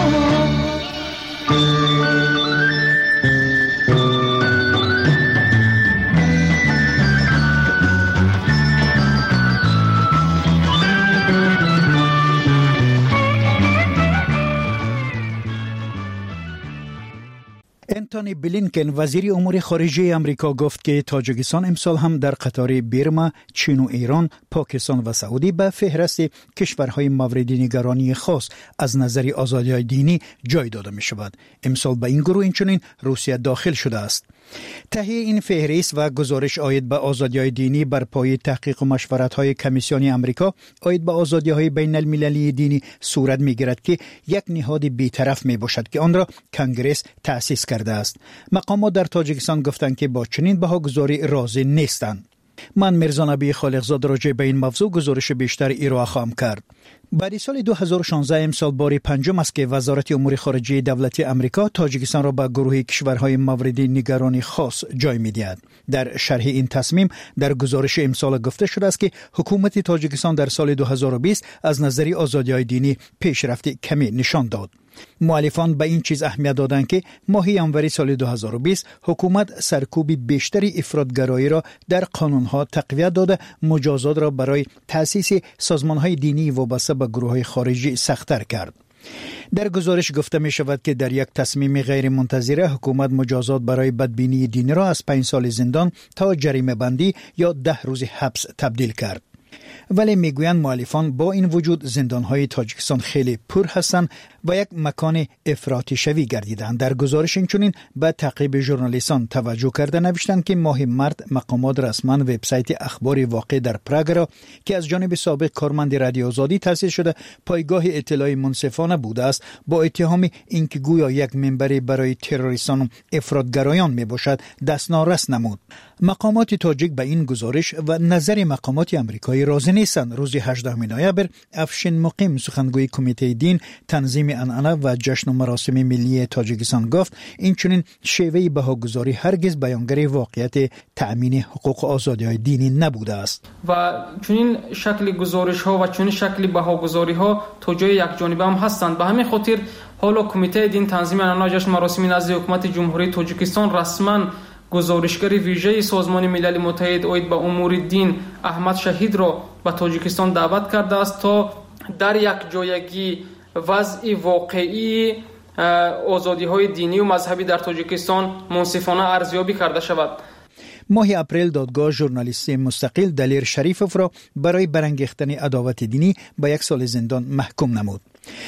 انتونی بلینکن وزیر امور خارجه امریکا گفت که تاجیکستان امسال هم در قطار برما، چین و ایران، پاکستان و سعودی به فهرست کشورهای مورد نگرانی خاص از نظر آزادی دینی جای داده می شود. امسال به این گروه اینچنین روسیه داخل شده است. تهیه این فهرست و گزارش آید به آزادی‌های دینی بر پایه تحقیق و مشورت‌های کمیسیون آمریکا آید به آزادی‌های بین المللی دینی صورت می‌گیرد که یک نهاد بی‌طرف میباشد که آن را کنگره تأسیس کرده است. مقامات در تاجیکستان گفتند که با چنین بهاگذاری راضی نیستند. من میرزا نبی خالقزاد راجع به این موضوع گزارش بیشتر ارائه خواهم کرد. بعد سال 2016 امسال بار پنجم است که وزارت امور خارجه دولتی امریکا تاجیکستان را به گروه کشورهای مورد نگرانی خاص جای می‌دهد. در شرح این تصمیم در گزارش امسال گفته شده است که حکومت تاجیکستان در سال 2020 از نظر آزادی‌های دینی پیشرفت کمی نشان داد. مؤلفان به این چیز اهمیت دادند که ماه ژانویه سال 2020 حکومت سرکوب بیشتری افراطگرایی را در قانونها تقویت داده، مجازات را برای تأسیس سازمانهای دینی وابسته به گروه‌های خارجی سخت‌تر کرد. در گزارش گفته می شود که در یک تصمیم غیر منتظره حکومت مجازات برای بدبینی دینی را از 5 سال زندان تا جریمه بندی یا 10 روز حبس تبدیل کرد. ولی میگویند مؤلفان با این وجود زندانهای تاجیکستان خیلی پر هستند و یک مکان افراطی شوی گردیدند. در گزارش اینچنین به تعقیب ژورنالیستان توجه کرده نوشتند که ماه مارس مقامات رسما وبسایت اخبار واقع در پراگ را که از جانب سابق کارمند رادیو آزادی تأسیس شده پایگاه اطلاع منصفانه بوده است با اتهام اینکه گویا یک منبر برای تروریستان و افراطگرایان میباشد دستنارس نمود. مقامات تاجیک به این گزارش و نظر مقامات آمریکایی راضی نیستند. روز 18 نوامبر افشین مقیم سخنگوی کمیته دین تنظیم عنعنه و جشن و مراسم ملی تاجیکستان گفت این چنین شیوه بهاگذاری هرگز بیانگر واقعیت تأمین حقوق آزادی‌های دینی نبوده است و چنین شکل گزارش ها و چنین شکل بهاگذاری ها تا جای یک جانبه هم هستند. به همین خاطر حالا کمیته دین تنظیم عنعنه جشن مراسم نزد حکومت جمهوری تاجیکستان رسما گزارشگر ویژه سازمان ملل متحد اوید به امور دین احمد شهید را به تاجیکستان دعوت کرده است تا در یک جایگی وضع واقعی آزادی‌های دینی و مذهبی در تاجیکستان منصفانه ارزیابی کرده شود. ماه اپریل دادگاه ژورنالیست مستقل دلیر شریفوف را برای برانگیختن عداوت دینی به 1 سال زندان محکوم نمود.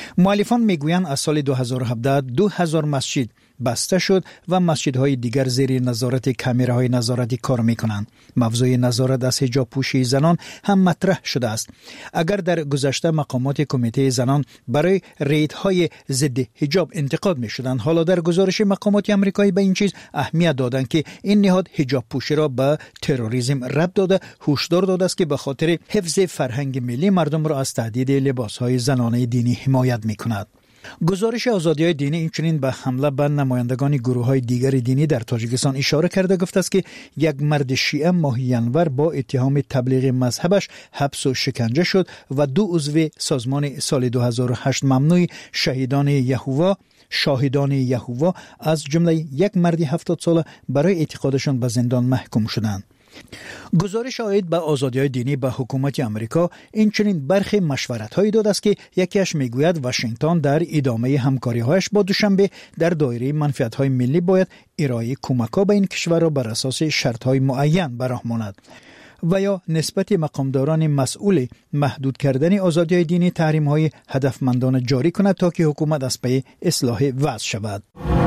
مؤلفان میگویند از سال 2017 2000 مسجد بسته شد و مسجدهای دیگر زیر نظارت کامراهای نظارتی کار میکنند. موضوع نظارت از حجاب پوشی زنان هم مطرح شده است. اگر در گذشته مقامات کمیته زنان برای ریدهای ضد حجاب انتقاد میشدند، حالا در گزارش مقامات آمریکایی به این چیز اهمیت دادند که این نهاد حجاب پوشی را به تروریسم ربط داده، هشدار داده است که به خاطر حفظ فرهنگ ملی مردم را از تهدید لباسهای زنانه دینی حمایت میکند. گزارش آزادی‌های دینی اینچنین به حمله به نمایندگان گروه‌های دیگر دینی در تاجیکستان اشاره کرده گفته است که یک مرد شیعه ماه ینور با اتهام تبلیغ مذهبش حبس و شکنجه شد و 2 عضو سازمان سال 2008 ممنوع شاهدان یهوه از جمله یک مرد 70 ساله برای اعتقادشان به زندان محکوم شدند. گزارش عاید به آزادی‌های دینی به حکومت آمریکا اینچنین برخی مشورت‌هایی داده است که یکیش میگوید واشنگتن در ادامه همکاری‌هایش با دوشنبه در دایره منفعت‌های ملی باید ارائه کمک‌ها به این کشور را بر اساس شرط‌های معین به راه ماند و یا نسبت مقامداران مسئول محدود کردن آزادی‌های دینی تحریم‌های هدفمندانه جاری کند تا که حکومت از پی اصلاح وضع شود.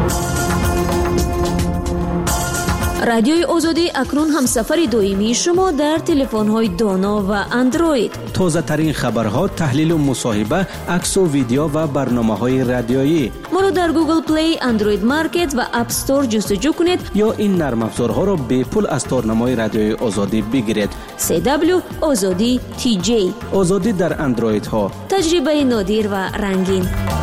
رادیوی آزادی اکنون همسفر دائمی شما در تلفن‌های دانا و اندروید. تازه ترین خبرها، تحلیل و مصاحبه، عکس و ویدیو و برنامه‌های رادیویی. ما را در گوگل پلی، اندروید مارکت و اپ استور جستجو کنید یا این نرم افزارها را به پول از تارنمای رادیوی آزادی بگیرید. CW آزادی TJ. آزادی در اندروید ها. تجربه نادر و رنگین.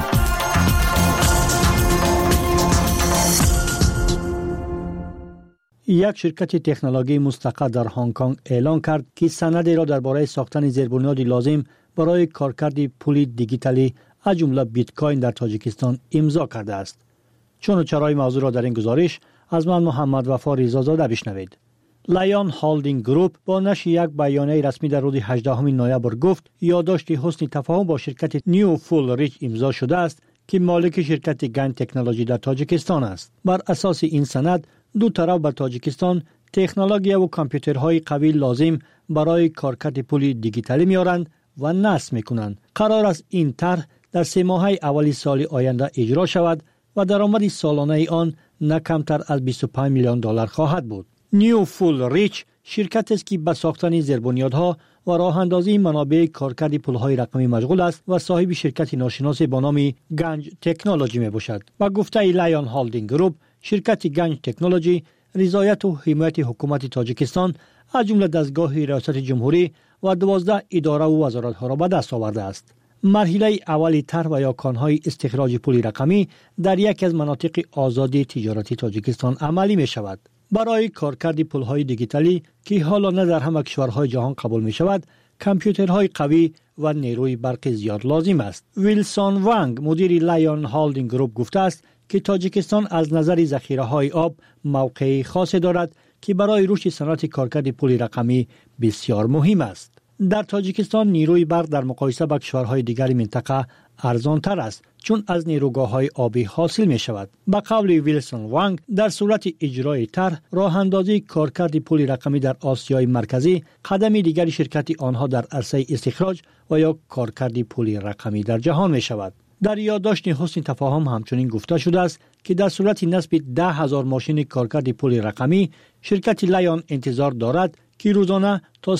یک شرکت تکنولوژی مستقر در هنگ کنگ اعلان کرد که سندی را درباره ساختن زیربنیاد لازم برای کارکرد پول دیجیتالی از جمله بیت کوین در تاجیکستان امضا کرده است. چون و چرای موضوع را در این گزارش از من محمد وفا رضازاده بشنوید. لایون هالدینگ گروپ با نشر یک بیانیه رسمی در روز 18 نوامبر گفت یادداشت حسن تفاهم با شرکت نیو فول ریچ امضا شده است که مالک شرکت گنج تکنولوژی در تاجیکستان است. بر اساس این سند دو طرف به تاجیکستان تکنولوژی و کامپیوترهای قوی لازم برای کارکرد پول دیجیتالی میارند و نصب میکنند. قرار است این طرح در 3 ماه اول سال آینده اجرا شود و درآمد سالانه آن نه کمتر از 25 میلیون دلار خواهد بود. نیو فول ریچ شرکت است که به ساختن زیربنیادها و راه اندازی منابع کارکرد پولهای رقمی مشغول است و صاحب شرکت ناشناس با نام گنج تکنولوژی می باشد. با گفته لایون هالدینگ گروپ، شرکت گنج تکنولوژی رضایت و حمایت حکومت تاجیکستان از جمله دستگاه ریاست جمهوری و 12 اداره و وزارت‌ها را به دست آورده است. مرحله اولی طرح و یاکانهای استخراج پول رقمی در یکی از مناطق آزادی تجارتی تاجیکستان عملی می شود. برای کارکرد پولهای دیجیتالی که حالا نه در همه کشورهای جهان قبول می شود، کامپیوترهای قوی و نیروی برق زیاد لازم است. ویلسون وانگ مدیر لایون هالدینگ گروپ گفته است که تاجیکستان از نظر ذخیره‌های آب موقعی خاص دارد که برای رشد صنعت کارکرد پول رقمی بسیار مهم است. در تاجیکستان نیروی برق در مقایسه با کشورهای دیگر منطقه ارزان‌تر است چون از نیروگاه‌های آبی حاصل می‌شود. به قول ویلسون وانگ، در صورت اجرای طرح راه اندازی کارکرد پول رقمی در آسیای مرکزی قدم دیگر شرکت آنها در عرصه استخراج و یا کارکرد پول رقمی در جهان می‌شود. در یادداشت حسن تفاهم همچنین گفته شده است که در صورت نصب 10,000 ماشین کارکرد پول رقمی، شرکت لایون انتظار دارد که روزانه تا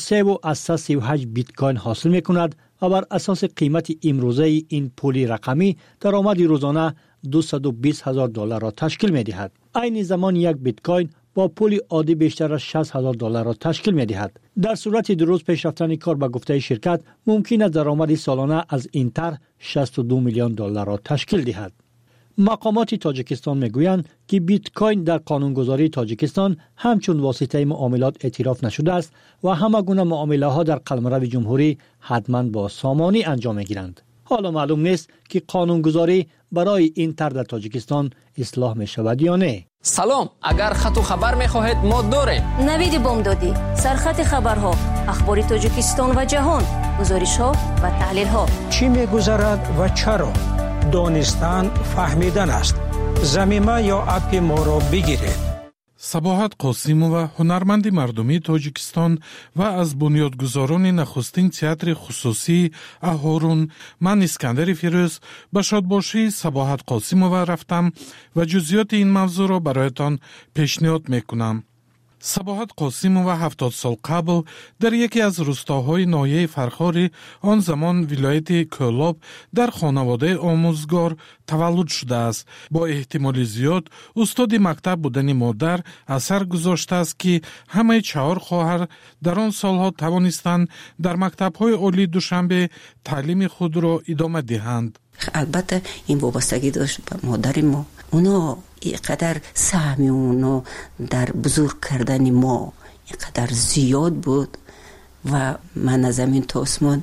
338 بیت کوین حاصل می‌کند و بر اساس قیمت امروزه این پول رقمی درآمد روزانه 220,000 دلار را تشکیل می‌دهد. عین زمان یک بیت کوین با پول عادی بیشتر از 60,000 دلار را تشکیل می‌دهد. در صورت درست پیش رفتن کار به گفته شرکت، ممکن است درآمد سالانه از این طرح 62 میلیون دلار را تشکیل دهد. مقامات تاجیکستان میگویند که بیت کوین در قانونگذاری تاجیکستان همچون واسطه معاملات اعتراف نشده است و همه گونه معامله ها در قلمرو جمهوری حتما با سامانی انجام میگیرند. حالا معلوم نیست که قانونگذاری برای این طرح در تاجیکستان اصلاح می شود یا نه. سلام، اگر خط و خبر می خواهید ما داریم. نوید بامدادی، سرخط خبرها، اخبار تاجیکستان و جهان، گزارش ها و تحلیل ها. چی می گذرد و چرا؟ دانستن فهمیدن است. زمینه یا اپ ما را بگیرید. Сабоҳат Қосимова ҳунарманди мардумии Тоҷикистон ва аз бунёдгузорони нахустин театри хусусии Аҳорун ман Искандари Фирӯз ба шодбошии Сабоҳат Қосимова рафтам ва ҷузъиёти ин мавзӯъро бароятон пешниҳод мекунам. Сабоҳат Қосимова 70 сол қабл дар яке аз рӯстоҳои ноҳияи Фархори он замон вилояти Кӯлоб дар хонаводаи омӯзгор таваллуд шудааст. Бо эҳтимоли зиёд устоди мактаб будани модар асар гузоштааст, ки ҳамаи 4 хоҳар дар он солҳо тавонистанд дар мактабҳои олии Душанбе таълими худро идома диҳанд. албатта ин вобастагӣ дошт ба модари мо. Уно инқадар саҳми уно дар бузург кардани мо инқадар зиёд буд ва ман аз замин то осмон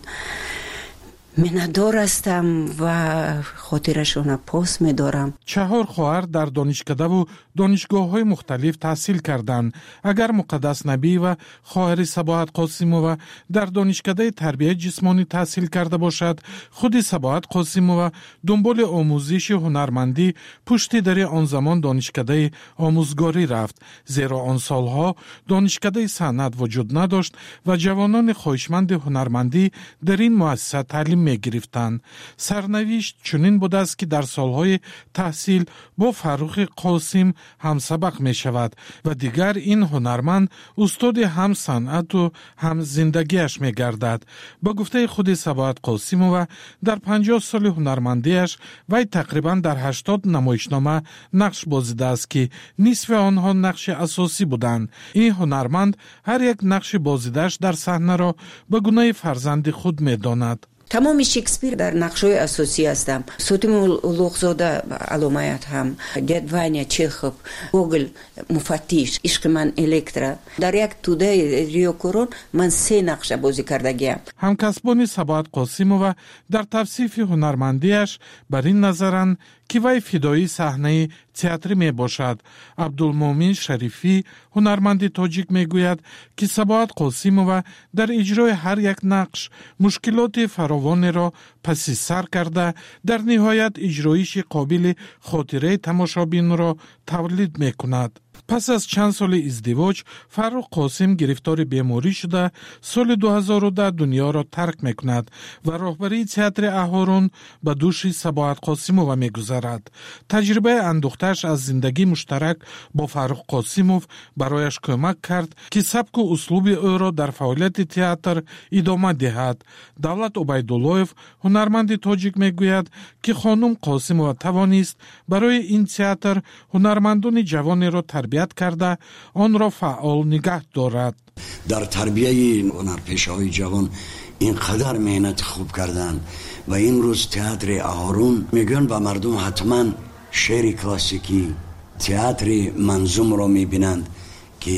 миннатдор ҳастам ва хотирашона пос медорам. 4 хоҳар дар донишкадаву донишгоҳҳои мухталиф таҳсил карданд. Агар Муқаддас Набӣ ва хоҳари Сабоҳат Қосимова дар донишкадаи тарбияи ҷисмонӣ таҳсил карда бошад, худи Сабоҳат Қосимова дунболи омӯзиши ҳунармандӣ пушти дари он замон донишкадаи омӯзгорӣ рафт, зеро он солҳо донишкадаи санъат вуҷуд надошт ва ҷавонони хоҳишманди ҳунармандӣ дар ин муассиса таълим мегирифтанд. Сарнавишт чунин будааст, ки дар солҳои таҳсил бо Фаррухи Қосим ҳамсабақ мешавад ва дигар ин ҳунарманд устоди ҳам санъату ҳам зиндагиаш мегардад. Ба гуфтаи худи Сабоҳат Қосимова дар 50 соли ҳунармандиаш вай тақрибан дар 80 намоишнома нақш бозидааст, ки нисфи онҳо нақши асосӣ буданд. Ин ҳунарманд ҳар як нақши бозидааш дар саҳнаро ба гунаи фарзанди худ медонад. тамоми Шекспир дар нақшҳои асосӣ ҳастам. Сотимул Улуғзода аломаят ҳам, Дед Ваня Чехов, Гоголь Муфаттиш, Ишқи ман Электра. Дар як тӯдаи риёкорон ман 3 нақша бозӣ кардагиам. ҳамкасбони Сабоҳат Қосимова дар тавсифи ҳунармандиаш бар ин назаранд, ки вай фидоии саҳнаи театрӣ мебошад. Абдулмомин Шарифӣ ҳунарманди тоҷик мегӯяд, ки Сабоҳат Қосимова дар иҷрои ҳар як нақш мушкилоти фаровонеро паси сар карда, дар ниҳоят иҷроиши қобили хотираи тамошобинро тавлид мекунад. пас аз чанд соли издивоҷ Фаррух Қосим гирифтори беморӣ шуда соли 2010 дунёро тарк мекунад ва роҳбарии театри Аҳорун ба дӯши Сабоҳат Қосимова мегузарад. таҷрибаи андӯхтааш аз зиндагии муштарак бо Фаррух Қосимов барояш кӯмак кард, ки сабку услуби ӯро дар фаъолияти театр идома диҳад. Давлат Убайдуллоев ҳунарманди тоҷик мегӯяд, ки хонум Қосимова тавонист барои ин театр ҳунармандони ҷавонеро тарбият карда онро фаъол нигаҳ дорад. дар тарбияи ҳунарпешаҳои ҷавон инқадар меҳнати хуб кардан ва имрӯз театри Аҳорун мегӯянд ба мардум ҳатман шеъри классикӣ, театри манзумро мебинанд, ки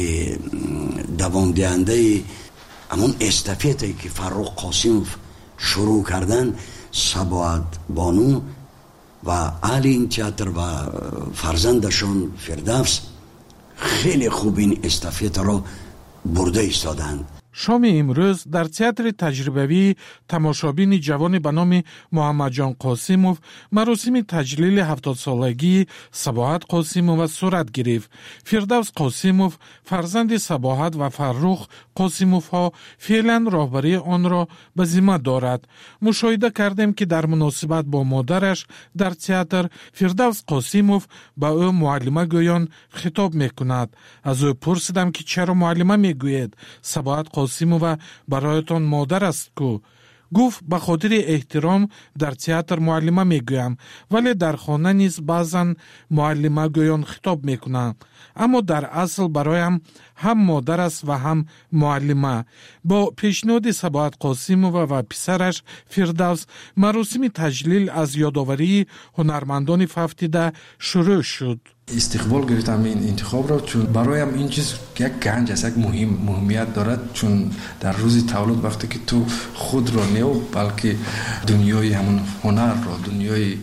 давомдиҳандаи ҳамон эстафетае ки Фаррух Қосимов шурӯъ кардан, Сабоҳат Бону ва аҳли ин театр ва фарзандашон Фирдавс хеле хуб ин эстафетаро бурда истоданд. шоми имрӯз дар театри таҷрибавии тамошобини ҷавони ба номи Муҳаммадҷон Қосимов маросими таҷлили 70-солагии Сабоҳат Қосимова сурат гирифт. Фирдавс Қосимов фарзанди Сабоҳат ва Фаррух Қосимовҳо феълан роҳбарии онро ба зимма дорад. мушоҳида кардем, ки дар муносибат бо модараш дар театр Фирдавс Қосимов ба ӯ муаллима гӯён хитоб мекунад. аз ӯ пурсидам, ки чаро муаллима мегӯед? Сабоҳат Қосимова бароятон модар аст ку? гуфт ба хотири эҳтиром дар театр муаллима мегӯям, вале дар хона низ баъзан муаллима гӯён хитоб мекунам. аммо дар асл бароям ҳам модар аст ва ҳам муаллима. бо пешниҳоди Сабоҳат Қосимова ва писараш Фирдавс маросими таҷлил аз ёдоварии ҳунармандони фавтида шурӯъ шуд. истиқбол гирифтам ин интихобро, чун бароям ин чиз як ганҷ аст, як муҳимият дорад, чун дар рӯзи тавлид вақте ки ту худро не балки дунёи ҳамон ҳунарро, дунёи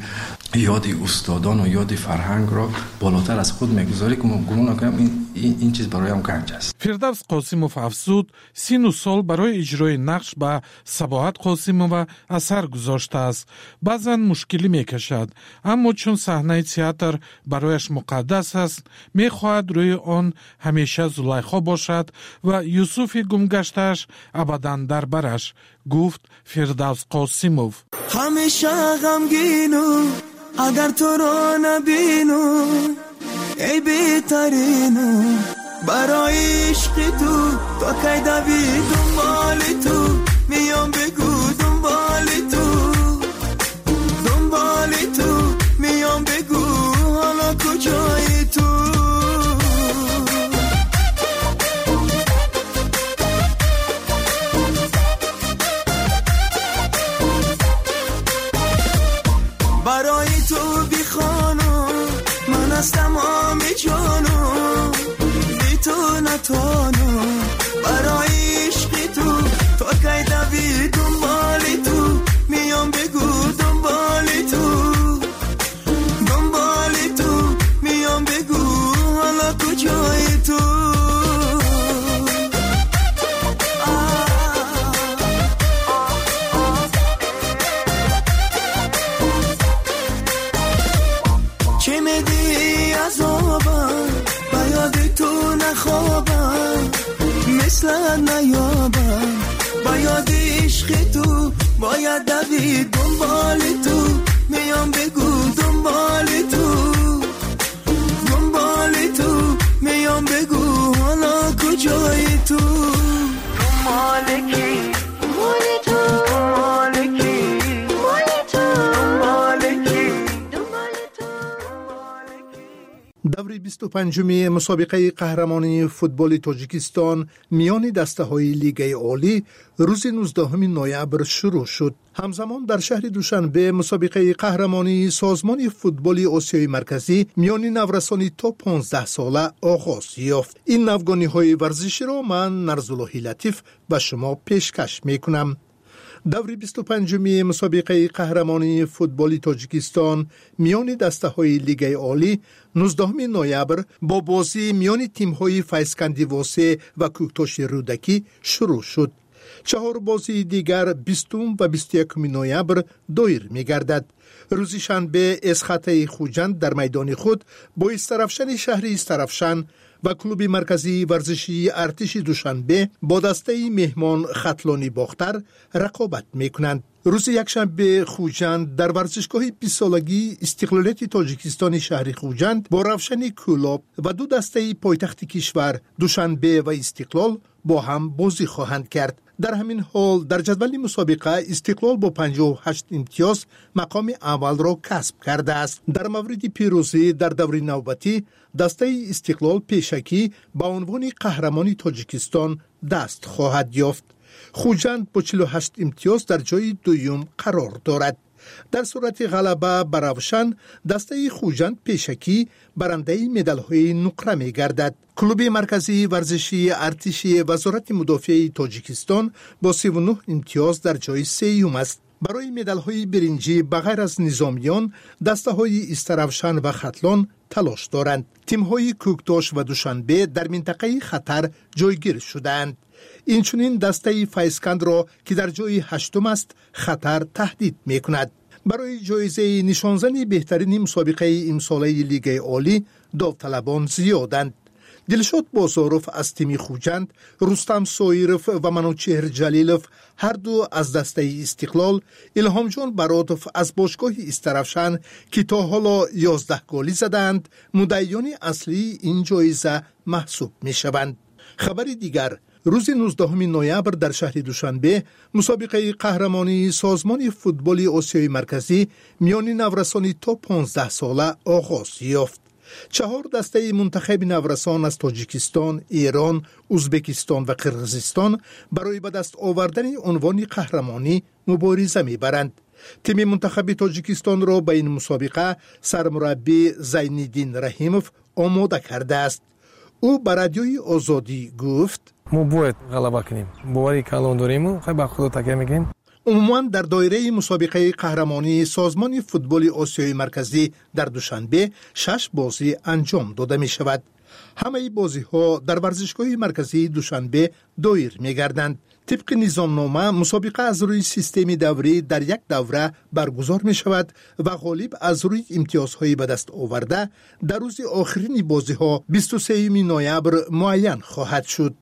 یاد استادان و یاد فرهنگ را بالاتر از خود میگذاری که گمان کنم این چیز برایم گنج است. فردوس قاسموف افزود 30 سال برای اجرای نقش به صباحت قاسموف اثر گذاشته است. بعضا مشکلی میکشد، اما چون صحنه تئاتر برایش مقدس است میخواهد روی آن همیشه زلیخا باشد و یوسف گمگشتش ابدا در برش، گفت فردوس قاسموف. همیشه غمگینو اگر تو را نبینو ای بهترینو برای عشق تو تا کی دوی دنبال تو میام بگو دنبال تو میام بگو حالا کجایی تو. برای تو بی خانو من از تمام جانو بی تو نتوانو برای عشق تو تا کی دوی دنبال تو میام بگو دنبال تو میام بگو حالا کجایی تو. چه میدی عذابم با یاد تو نخوابم مثل نیابم با یاد عشق تو باید دوید دنبال تو میام بگو دنبال تو میام بگو حالا کجایی تو. مالکی دور 25 مسابقه قهرمانی فوتبال تاجیکستان میان دسته‌های لیگ عالی روز 19 نوامبر شروع شد. همزمان در شهر دوشنبه مسابقه قهرمانی سازمان فوتبال آسیای مرکزی میان نورسانی تا 15 ساله آغاز یافت. این نوگانی‌های ورزشی را من نرزالله لطیف به شما پیشکش میکنم. دور 25 مسابقه قهرمانی فوتبال تاجیکستان میان دسته‌های لیگ عالی 19 نوامبر با بازی میان تیم‌های فیضکندی و کوکتاش رودکی شروع شد. 4 بازی دیگر 20 و 21 نوامبر دایر می‌گردد. روز شنبه اسخط خوجند در میدان خود با استرافشن شهر استرافشن و کلوب مرکزی ورزشی ارتش دوشنبه با دسته مهمان خطلانی باختر رقابت میکنند. روز یکشنبه خوجند در ورزشگاه 20 سالگی استقلالیت تاجیکستان شهر خوجند با روشن کلاب و دو دسته پایتخت کشور دوشنبه و استقلال با هم بازی خواهند کرد. در همین حال در جدول مسابقه استقلال با 58 امتیاز مقام اول را کسب کرده است. در مورد پیروزی در دور نوبتی دسته استقلال پیشکی با عنوان قهرمانی تاجیکستان دست خواهد یافت. خوجند با 48 امتیاز در جای دوم قرار دارد. در صورت غلبه بر روشن دسته خوجند پیشکی برنده مدال‌های نقره می‌گردد. کلوب مرکزی ورزشی ارتشی وزارت مدافع تاجیکستان با 39 امتیاز در جای سوم است. برای مدال‌های برنجی بغیر از نظامیان دسته‌های استرافشن و خطلان تلاش دارند. تیم‌های کوکتاش و دوشنبه در منطقه خطر جایگیر شدند. اینچنین دسته فیضکند را که در جای 8 است خطر تهدید می‌کند. برای جایزه نشانزنی بهترین مسابقه امساله لیگ عالی داوطلبان زیادند. دلشاد بازاروف از تیم خوجند، رستم سویروف و منوچهر جلیلوف هر دو از دسته استقلال، الهام جان براتوف از باشگاه استرافشن که تا حالا 11 گلی زدند، مدعیان اصلی این جایزه محسوب می شوند. خبر دیگر، روز 19 نوامبر در شهر دوشنبه مسابقه قهرمانی سازمان فوتبال آسیای مرکزی میان نورسانی تا 15 ساله آغاز یافت. 4 دسته منتخب نورسان از تاجیکستان، ایران، ازبکستان و قرقیزستان برای به دست آوردن عنوان قهرمانی مبارزه می‌برند. تیم منتخب تاجیکستان را به این مسابقه سرمربی زینالدین رحیموف آماده کرده است. او به رادیوی آزادی گفت: ما باید غلبه کنیم. باوری کلان داریم و خیلی به خدا تکیه میکنیم. عموما در دایره مسابقه قهرمانی سازمان فوتبال آسیای مرکزی در دوشنبه 6 بازی انجام داده می شود. همه بازی ها در ورزشگاه مرکزی دوشنبه دایر می گردند. طبق نظامنامه مسابقه از روی سیستم دوری در یک دوره برگزار می شود و غالب از روی امتیازهای به دست آورده در روز آخرین بازی ها 23 نوامبر معین خواهد شد.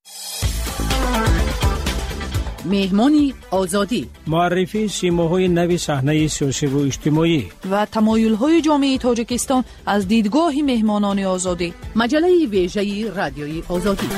مهمانی آزادی، معرفی سیماهای نوی صحنه سیاسی و اجتماعی و تمایل‌های جامعه تاجیکستان از دیدگاه مهمانان آزادی. مجله ویژه رادیوی آزادی.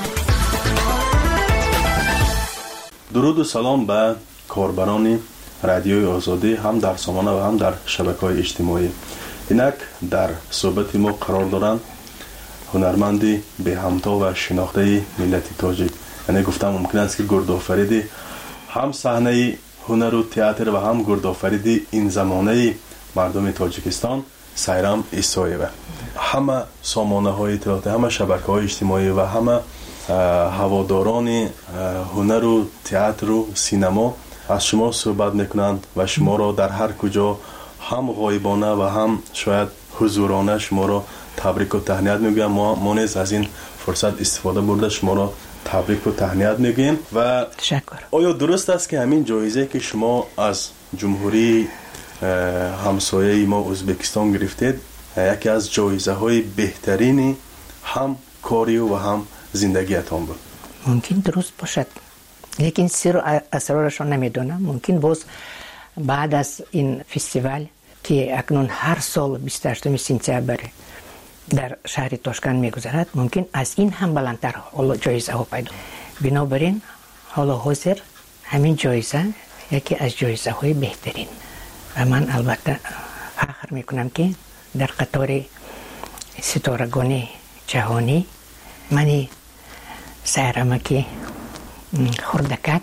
درود و سلام به کاربران رادیوی آزادی، هم در سامانه و هم در شبکه‌های اجتماعی. اینک در صحبت ما قرار دارند هنرمندی به همتا و شناخته ملت تاجیک. یعنی گفتم ممکن است که گردآفریدی هم صحنه هنر و تئاتر و هم گردآفریدی این زمانه مردم تاجیکستان سایرام ایسایه. همه سامانه های اطلاعاتی، همه شبکه های اجتماعی و همه هواداران هنر و تئاتر و سینما از شما صحبت میکنند و شما را در هر کجا هم غایبانه و هم شاید حضورانه شما را تبریک و تهنیت میگویم. ما نیز از این فرصت استفاده برده شما را تبریک و تهنیت میگیم. و تشکر. آیا درست است که همین جایزه که شما از جمهوری همسایه ما ازبکستان گرفتید یکی از جایزه های بهترین هم کاری و هم زندگیتان بود؟ ممکن درست باشد، لیکن سر و اسرارشون نمیدونم. ممکن باز بعد از این فستیوال که اکنون هر سال 28 سپتامبر در شهر تاشکند میگذرد، ممکن از این هم بلندتر حالا جایزه ها پیدا. بنابراین حالا حاضر همین جایزه یکی از جایزه های بهترین و من البته فخر میکنم که در قطار ستارگان جهانی منی سیرمکی خردکک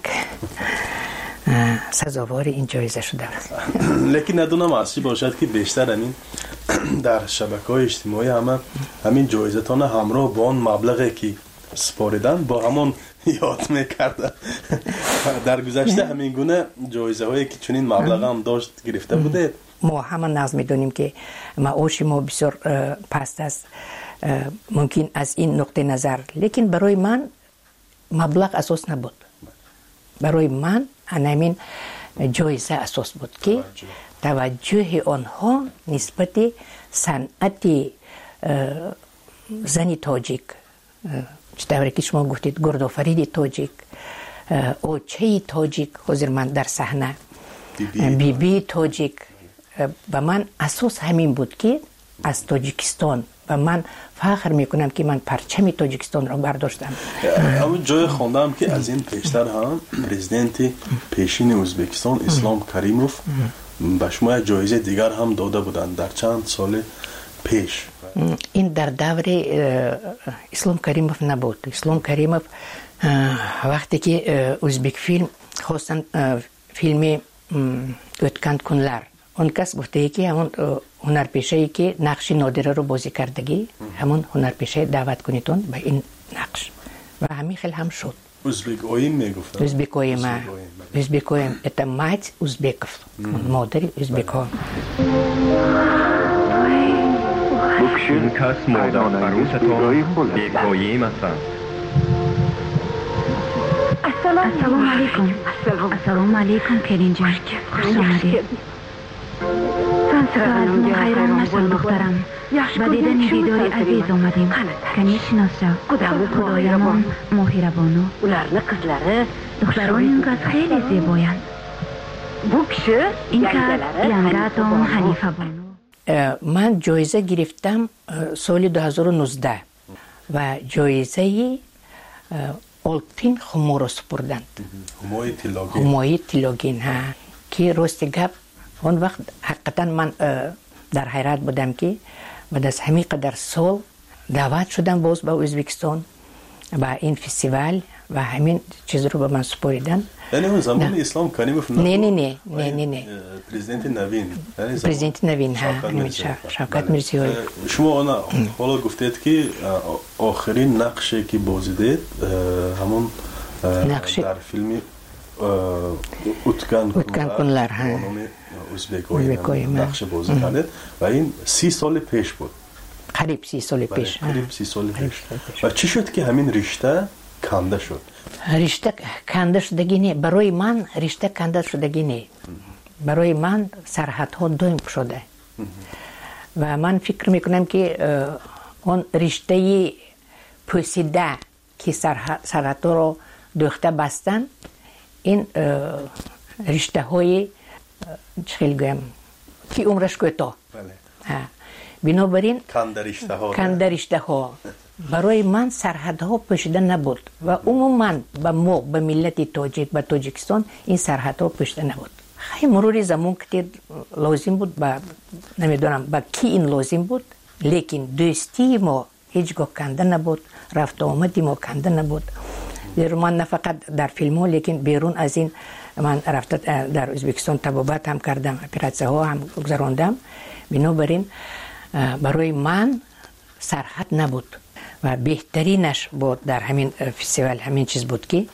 سزاوار این جایزه شده است. لیکن ندونم اصلی باشد که بیشتر همین در شبکه‌های اجتماعی همین جایزتان همراه با آن مبلغی که سپاریدن با همون یاد میکردن. در گذشته همین گونه جایزه هایی که چنین مبلغ هم داشت گرفته بوده؟ ما همه ناز میدونیم که معاش ما بسیار پست است، ممکن از این نقطه نظر، لیکن برای من مبلغ اساس نبود. برای من همین جایزه اساس بود که توجه آنها نسبت صنعت زنی تاجیک، چطوری که شما گفتید گردآفرید تاجیک، اوچه تاجیک، حاضر من در صحنه بی تاجیک، و من اساس همین بود که از تاجیکستان و من فخر میکنم که من پرچم تاجیکستان را برداشتم. اما جای خوندم که از این پیشتر هم پرزیدنت پیشین ازبکستان اسلام کریموف به شما جایزه دیگر هم داده بودند در چند سال پیش. این در دور اسلام کریموف نبود. اسلام کریموف وقتی که ازبک فیلم خواستن فیلم اوتکند کنلر، اون کس گفته که همون هنرپیشه‌ای که نقش نادره رو بازی کردگی همون هنرپیشه دعوت کنیتون به این نقش و همین خیلی هم شد. ازبک اویم میگفتن. ازبک اویم это мать узбеков. مادر ازبک ها. این کس مادر فروستان بیپاییم هستند. السلام علیکم. السلام علیکم کرین جان. خوش آمدید. از ما حیران نشد دخترم، و دیدن دیدار عزیز آمدیم. کنی شناسا خدایمان ماهربانو. دختران این کس خیلی زیبایند. این کس ینگاتان حنیفه بانو. من جایزه گرفتم سال 2019 و جایزه آلپین خمورو سپردند. همای تیلاگین ها که راست گپ اون وقت حقیقتا من در حیرت بودم که بعد از همین قدر سال دعوت شدم باز به ازبکستان و این فستیوال و همین چیز رو به من سپاریدن. یعنی اون زمان اسلام کریموف نبود؟ نه پرزیدنت نوین. پرزیدنت نوین ها شوکت میرزی های. شما حالا گفتید که آخرین نقشی که بازیدید همون در فیلم اتکن کنلر ازبکایی نقش بازی کردید و این 30 سال پیش بود. قریب 30 سال پیش. قریب 30 سال پیش. و چی شد که همین رشته کنده شد؟ رشته کنده شدگی نه. برای من رشته کنده شدگی نه. برای من سرحدها دایم شده. و من فکر میکنم که اون رشته پوسیده که سرحدها رو دوخته بستن، این رشته های چخیل گویم که عمرش کوتاه. بنابراین کنده رشته ها برای من سرحدها پوشیده نبود و عموما به ملت تاجیک به تاجیکستان این سرحدها پوشیده نبود. خیلی مرور زمان که لازم بود نمیدونم با کی این لازم بود، لیکن دوستی ما هیچگاه کنده نبود، رفت آمدی ما کنده نبود. من نه فقط در فیلم ها لیکن بیرون از این من رفته در ازبکستان تبابت هم کردم، اپراتسه ها هم گذراندم. بنابراین برای من سرحد نبود و بهترینش بود در همین فستیوال همین چیز بود که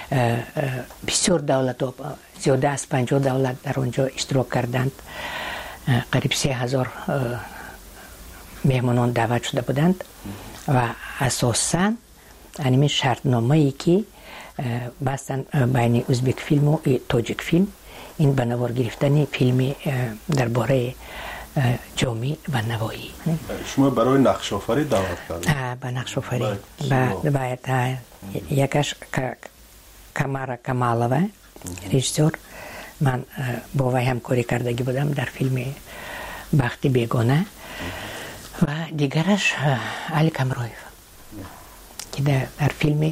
بسیار دولت ها زیاده از 50 دولت در اونجا اشتراک کردند. قریب 3000 مهمانان دعوت شده بودند و اساساً همین شرطنامه ای که بستن بین ازبک فیلم و تاجیک فیلم، این به نوار گرفتن فیلم درباره جامعه و نوایی. شما برای نقش آفری دعوت کردید؟ به نقش آفری باید یکش کمارا کمالوه رژیسور، من با وی همکاری کردگی بودم در فیلم بخت بیگانه و دیگرش علی کمرویف که در فیلم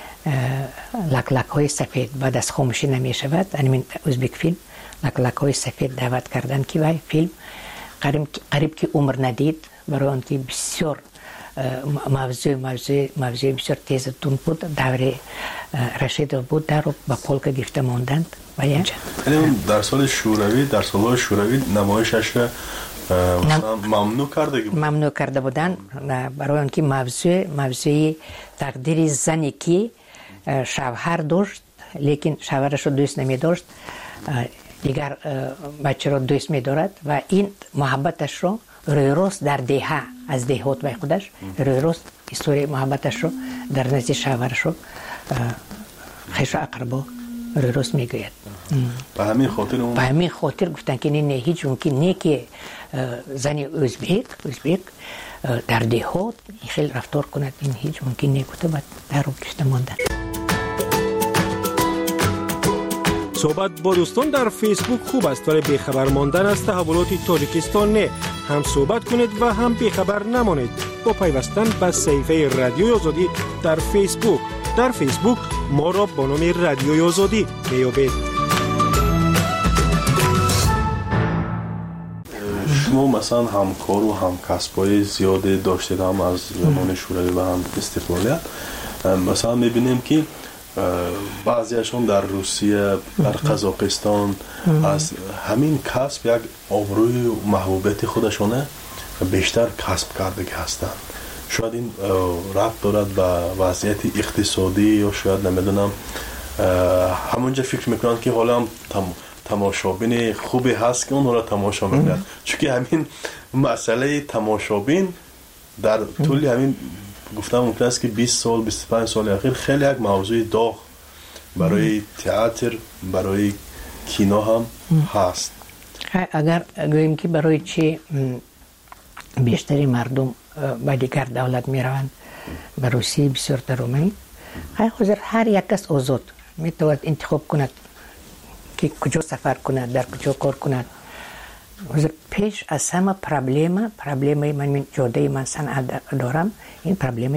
لک های سفید بعد از خاموشی نمی شود، همین ازبک فیلم لک های سفید دعوت کردن که وی فیلم قریب که عمر ندید، برای آن که بسیار موضوع بسیار تیزتون بود، دور رشید بود در رو با پولک گرفته ماندند و اینجا در سال شوروی، در سالهای شوروی نمایشش ممنوع کرده بودن برای آن که موضوع تقدیر زنی که شوهر داشت لیکن شوهرش رو دوست نمی داشت، دیگر بچه رو دوست می دارد و این محبتش رو روی روز در دهه از دهات به خودش روی روز استوری محبتش رو در نزد شوهرش رو خیش اقربا روی روز می گوید. به همین خاطر گفتن که نه هیچ ممکن نه که زنی ازبک در دهات خیلی رفتار کند، این هیچ ممکن نه گفته باید در رو گرفته ماندن. صحبت با دوستان در فیسبوک خوب است ولی بیخبر ماندن از تحولات تاجیکستان نه. هم صحبت کنید و هم بیخبر نمانید با پیوستن به صفحه رادیوی آزادی در فیسبوک. در فیسبوک ما را با نام رادیوی آزادی میابید. شما مثلا همکار و همکسبای زیاده داشتید، هم از زمان شوروی و هم استقلالیت. مثلا میبینیم که بعضیشون در روسیه، در قزاقستان از همین کسب یک آبروی و محبوبیت خودشونه بیشتر کسب کرده هستند. شاید این ربط دارد به وضعیت اقتصادی یا شاید نمیدونم همونجا فکر میکنند که حالا هم تماشابین خوبی هست که اون را تماشا میکنند، چون که همین مسئله تماشابین در طول همین گفتم ممکن است که 20 سال 25 سال اخیر خیلی یک موضوع داغ برای تئاتر، برای کینو هم هست. اگر گوییم که برای چی بیشتری مردم به دیگر دولت می روند، به روسیه بسیار در اومد، حاضر هر یک کس آزاد می تواند انتخاب کند که کجا سفر کند، در کجا کار کند. پیش از همه پرابلم من جاده من صنعت دارم، این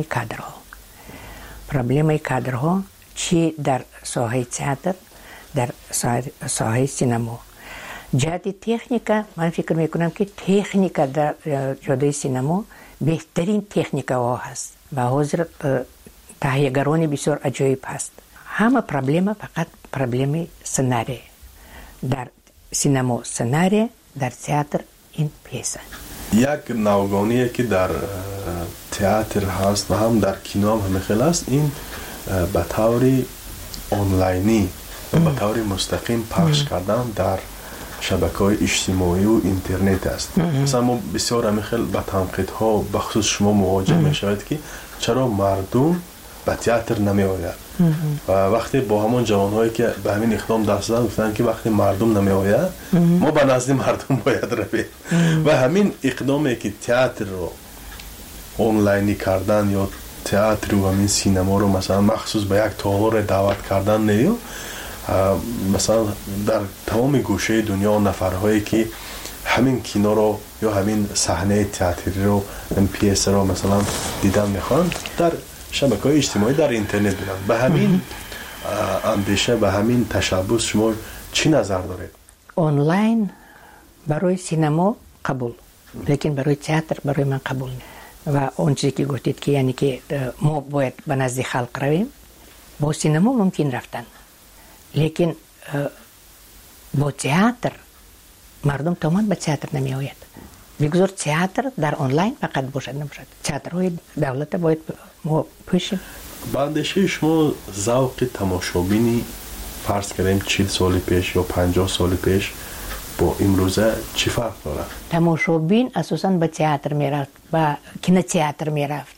پرابلم کادرها چی در ساحه تئاتر، در ساحه سینما. جهت تکنیکا من فکر میکنم که تکنیکا در جاده سینما بهترین تکنیکا ها هست و حاضر تهیه‌گران بسیار عجایب هست. همه پرابلم فقط پرابلم سناریو، در سینما سناریو، در تئاتر این پیسه. یک نوگانیه که در تئاتر هست و هم در کینو هم خیلی است، این به طور آنلاینی و به طور مستقیم پخش کردن در شبکه‌های اجتماعی و اینترنت است. مثلا ما بسیار همیخل با تنقیدها بخصوص شما مواجه میشوید که چرا مردم به تئاتر نمی آید و وقتی با همون جوانهایی که به همین اقدام دست دادن گفتن که وقتی مردم نمی آید ما به نزد مردم باید رویم و همین اقدامی که تئاتر رو آنلاینی کردن یا تئاتر و همین سینما رو مثلا مخصوص به یک تالار دعوت کردن نیو مثلا در تمام گوشه دنیا نفرهایی که همین کینو رو یا همین صحنه تئاتری رو این پیس رو مثلا دیدن میخوان در شبکه‌های اجتماعی در اینترنت بودن. به همین اندیشه به همین تشبث شما چی نظر دارید؟ آنلاین برای سینما قبول لیکن برای تئاتر برای من قبول نیست و اون چیزی که گفتید که یعنی که ما باید به نزد خلق رویم با سینما ممکن رفتن لیکن با تئاتر مردم تمام به تئاتر نمی آید. بگذار تئاتر در آنلاین فقط باشد نباشد. تئاترهای دولت باید ما پوشیم. با اندیشه شما ذوق تماشابینی فرض کنیم 40 سال پیش یا 50 سال پیش با امروزه چی فرق داره؟ تماشابین اساساً به تئاتر میرفت و کینو تئاتر میرفت.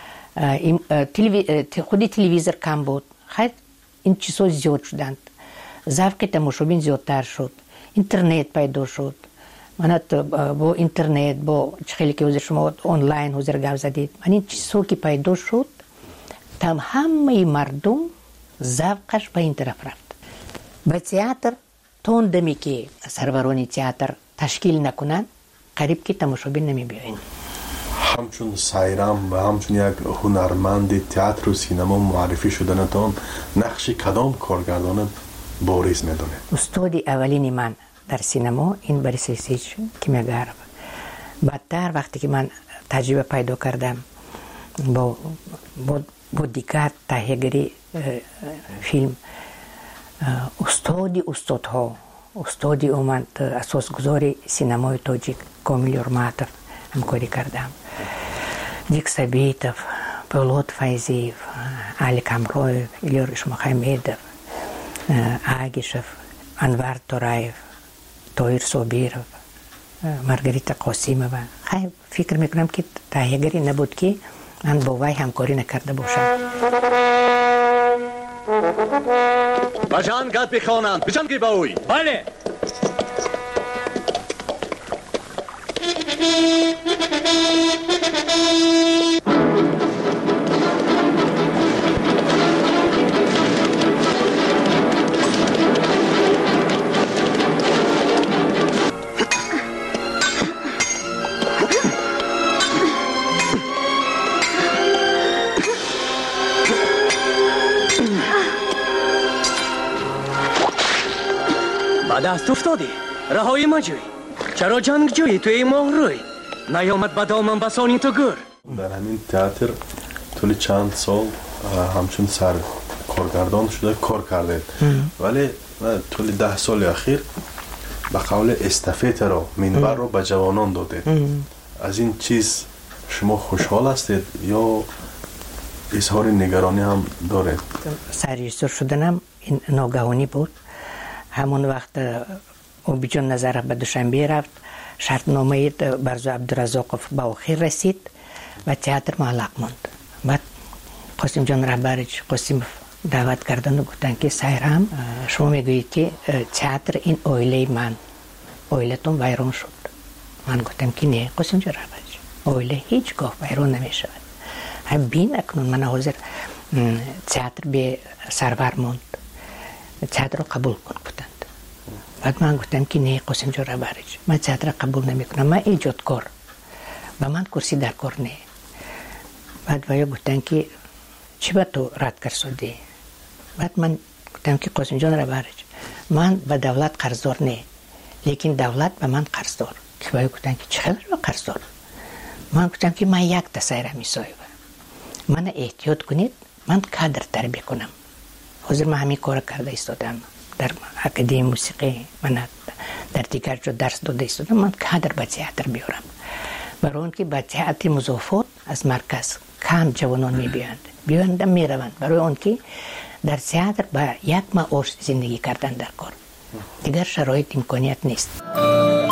خودی تلویزیون کم بود. خیلی این چیزها زیاد شدند. ذوق تماشابین زیادتر شد. اینترنت پیدا شد. من با اینترنت با خیلی که حضور شما آنلاین حضور گپ زدید من این چیزها که پیدا شد همه مردم ذوقش به این طرف رفت. به تئاتر تون دمی که سرورانی تئاتر تشکیل نکنن قریب که تماشابین نمی بیاین. همچون سایرام و همچون یک هنرمند تئاتر و سینما معرفی شدنتان نقش کدام کارگردان بارز میدونه؟ استاد اولین من در سینما این بریس سیچ که میگرم. بعدتر وقتی که من تجربه پیدا کردم با دیگر تهیه‌گری فیلم استادی اومد اساسگذار سینمای تاجیک کامیل یورماتوف همکاری کردم. دیک سبیتوف، پولاد فایزیف، علی کامرویف، ایلور اشمخمیدوف، آگیشوف، انوار تورایف، تویر صابیروف، مارگریتا قاسیمووا. خیلی فکر میکنم که تهیه‌گری نبود که من با وی همکاری نکرده باشم. بجان گاد بخوانند بجان که باوی. بله. دست افتادی رهایی ما جوی چرا جنگ جوی توی ما روی نیامد با دامن بسانی تو گر. در همین تئاتر طول چند سال همچون سر کارگردان شده کار کرده ولی طول 10 سال اخیر به قول استافت رو منبر رو به جوانان داده. از این چیز شما خوشحال هستید یا اظهار نگرانی هم دارید؟ سرریزور شدنم این ناگهانی بود. همون وقت اوبیجان نظر به دوشنبه رفت شرطنامه برزو عبدالرزاقوف به آخر رسید و تئاتر معلق ماند. بعد قاسم جان رهبرش قاسم دعوت کردن و گفتن که سایرام شما میگویید که تئاتر این اویله من اویلتون ویران شد. من گفتم که نه قاسم جان رهبرش اویله هیچگاه ویران نمیشود. هم بین اکنون من حاضر تئاتر به سرور ماند. تئاتر رو قبول کن بودند. بعد من گفتم که نه قاسم جان رهبرش من تئاتر رو قبول نمیکنم من ایجادکار و من کرسی در کار نه. بعد ویا گفتن که چی با تو رد کرد؟ بعد من گفتم که قاسم جان رهبرش من به دولت قرضدار نه لیکن دولت به من قرضدار. که ویا گفتن که چقدر به قرضدار؟ من گفتم که من یک تسایره میسایم من احتیاط کنید من کادر تربیت کنم. حاضر من همین کار کرده ایستادم در اکادمی موسیقی من در دیگر جا درس داده ایستادم من کادر به تئاتر بیارم برای اون که به تئاتر مضافات از مرکز کم جوانان میبیاند میروند برای اون که در تئاتر با یک معاش زندگی کردن در کار. دیگر شرایط امکانیت نیست.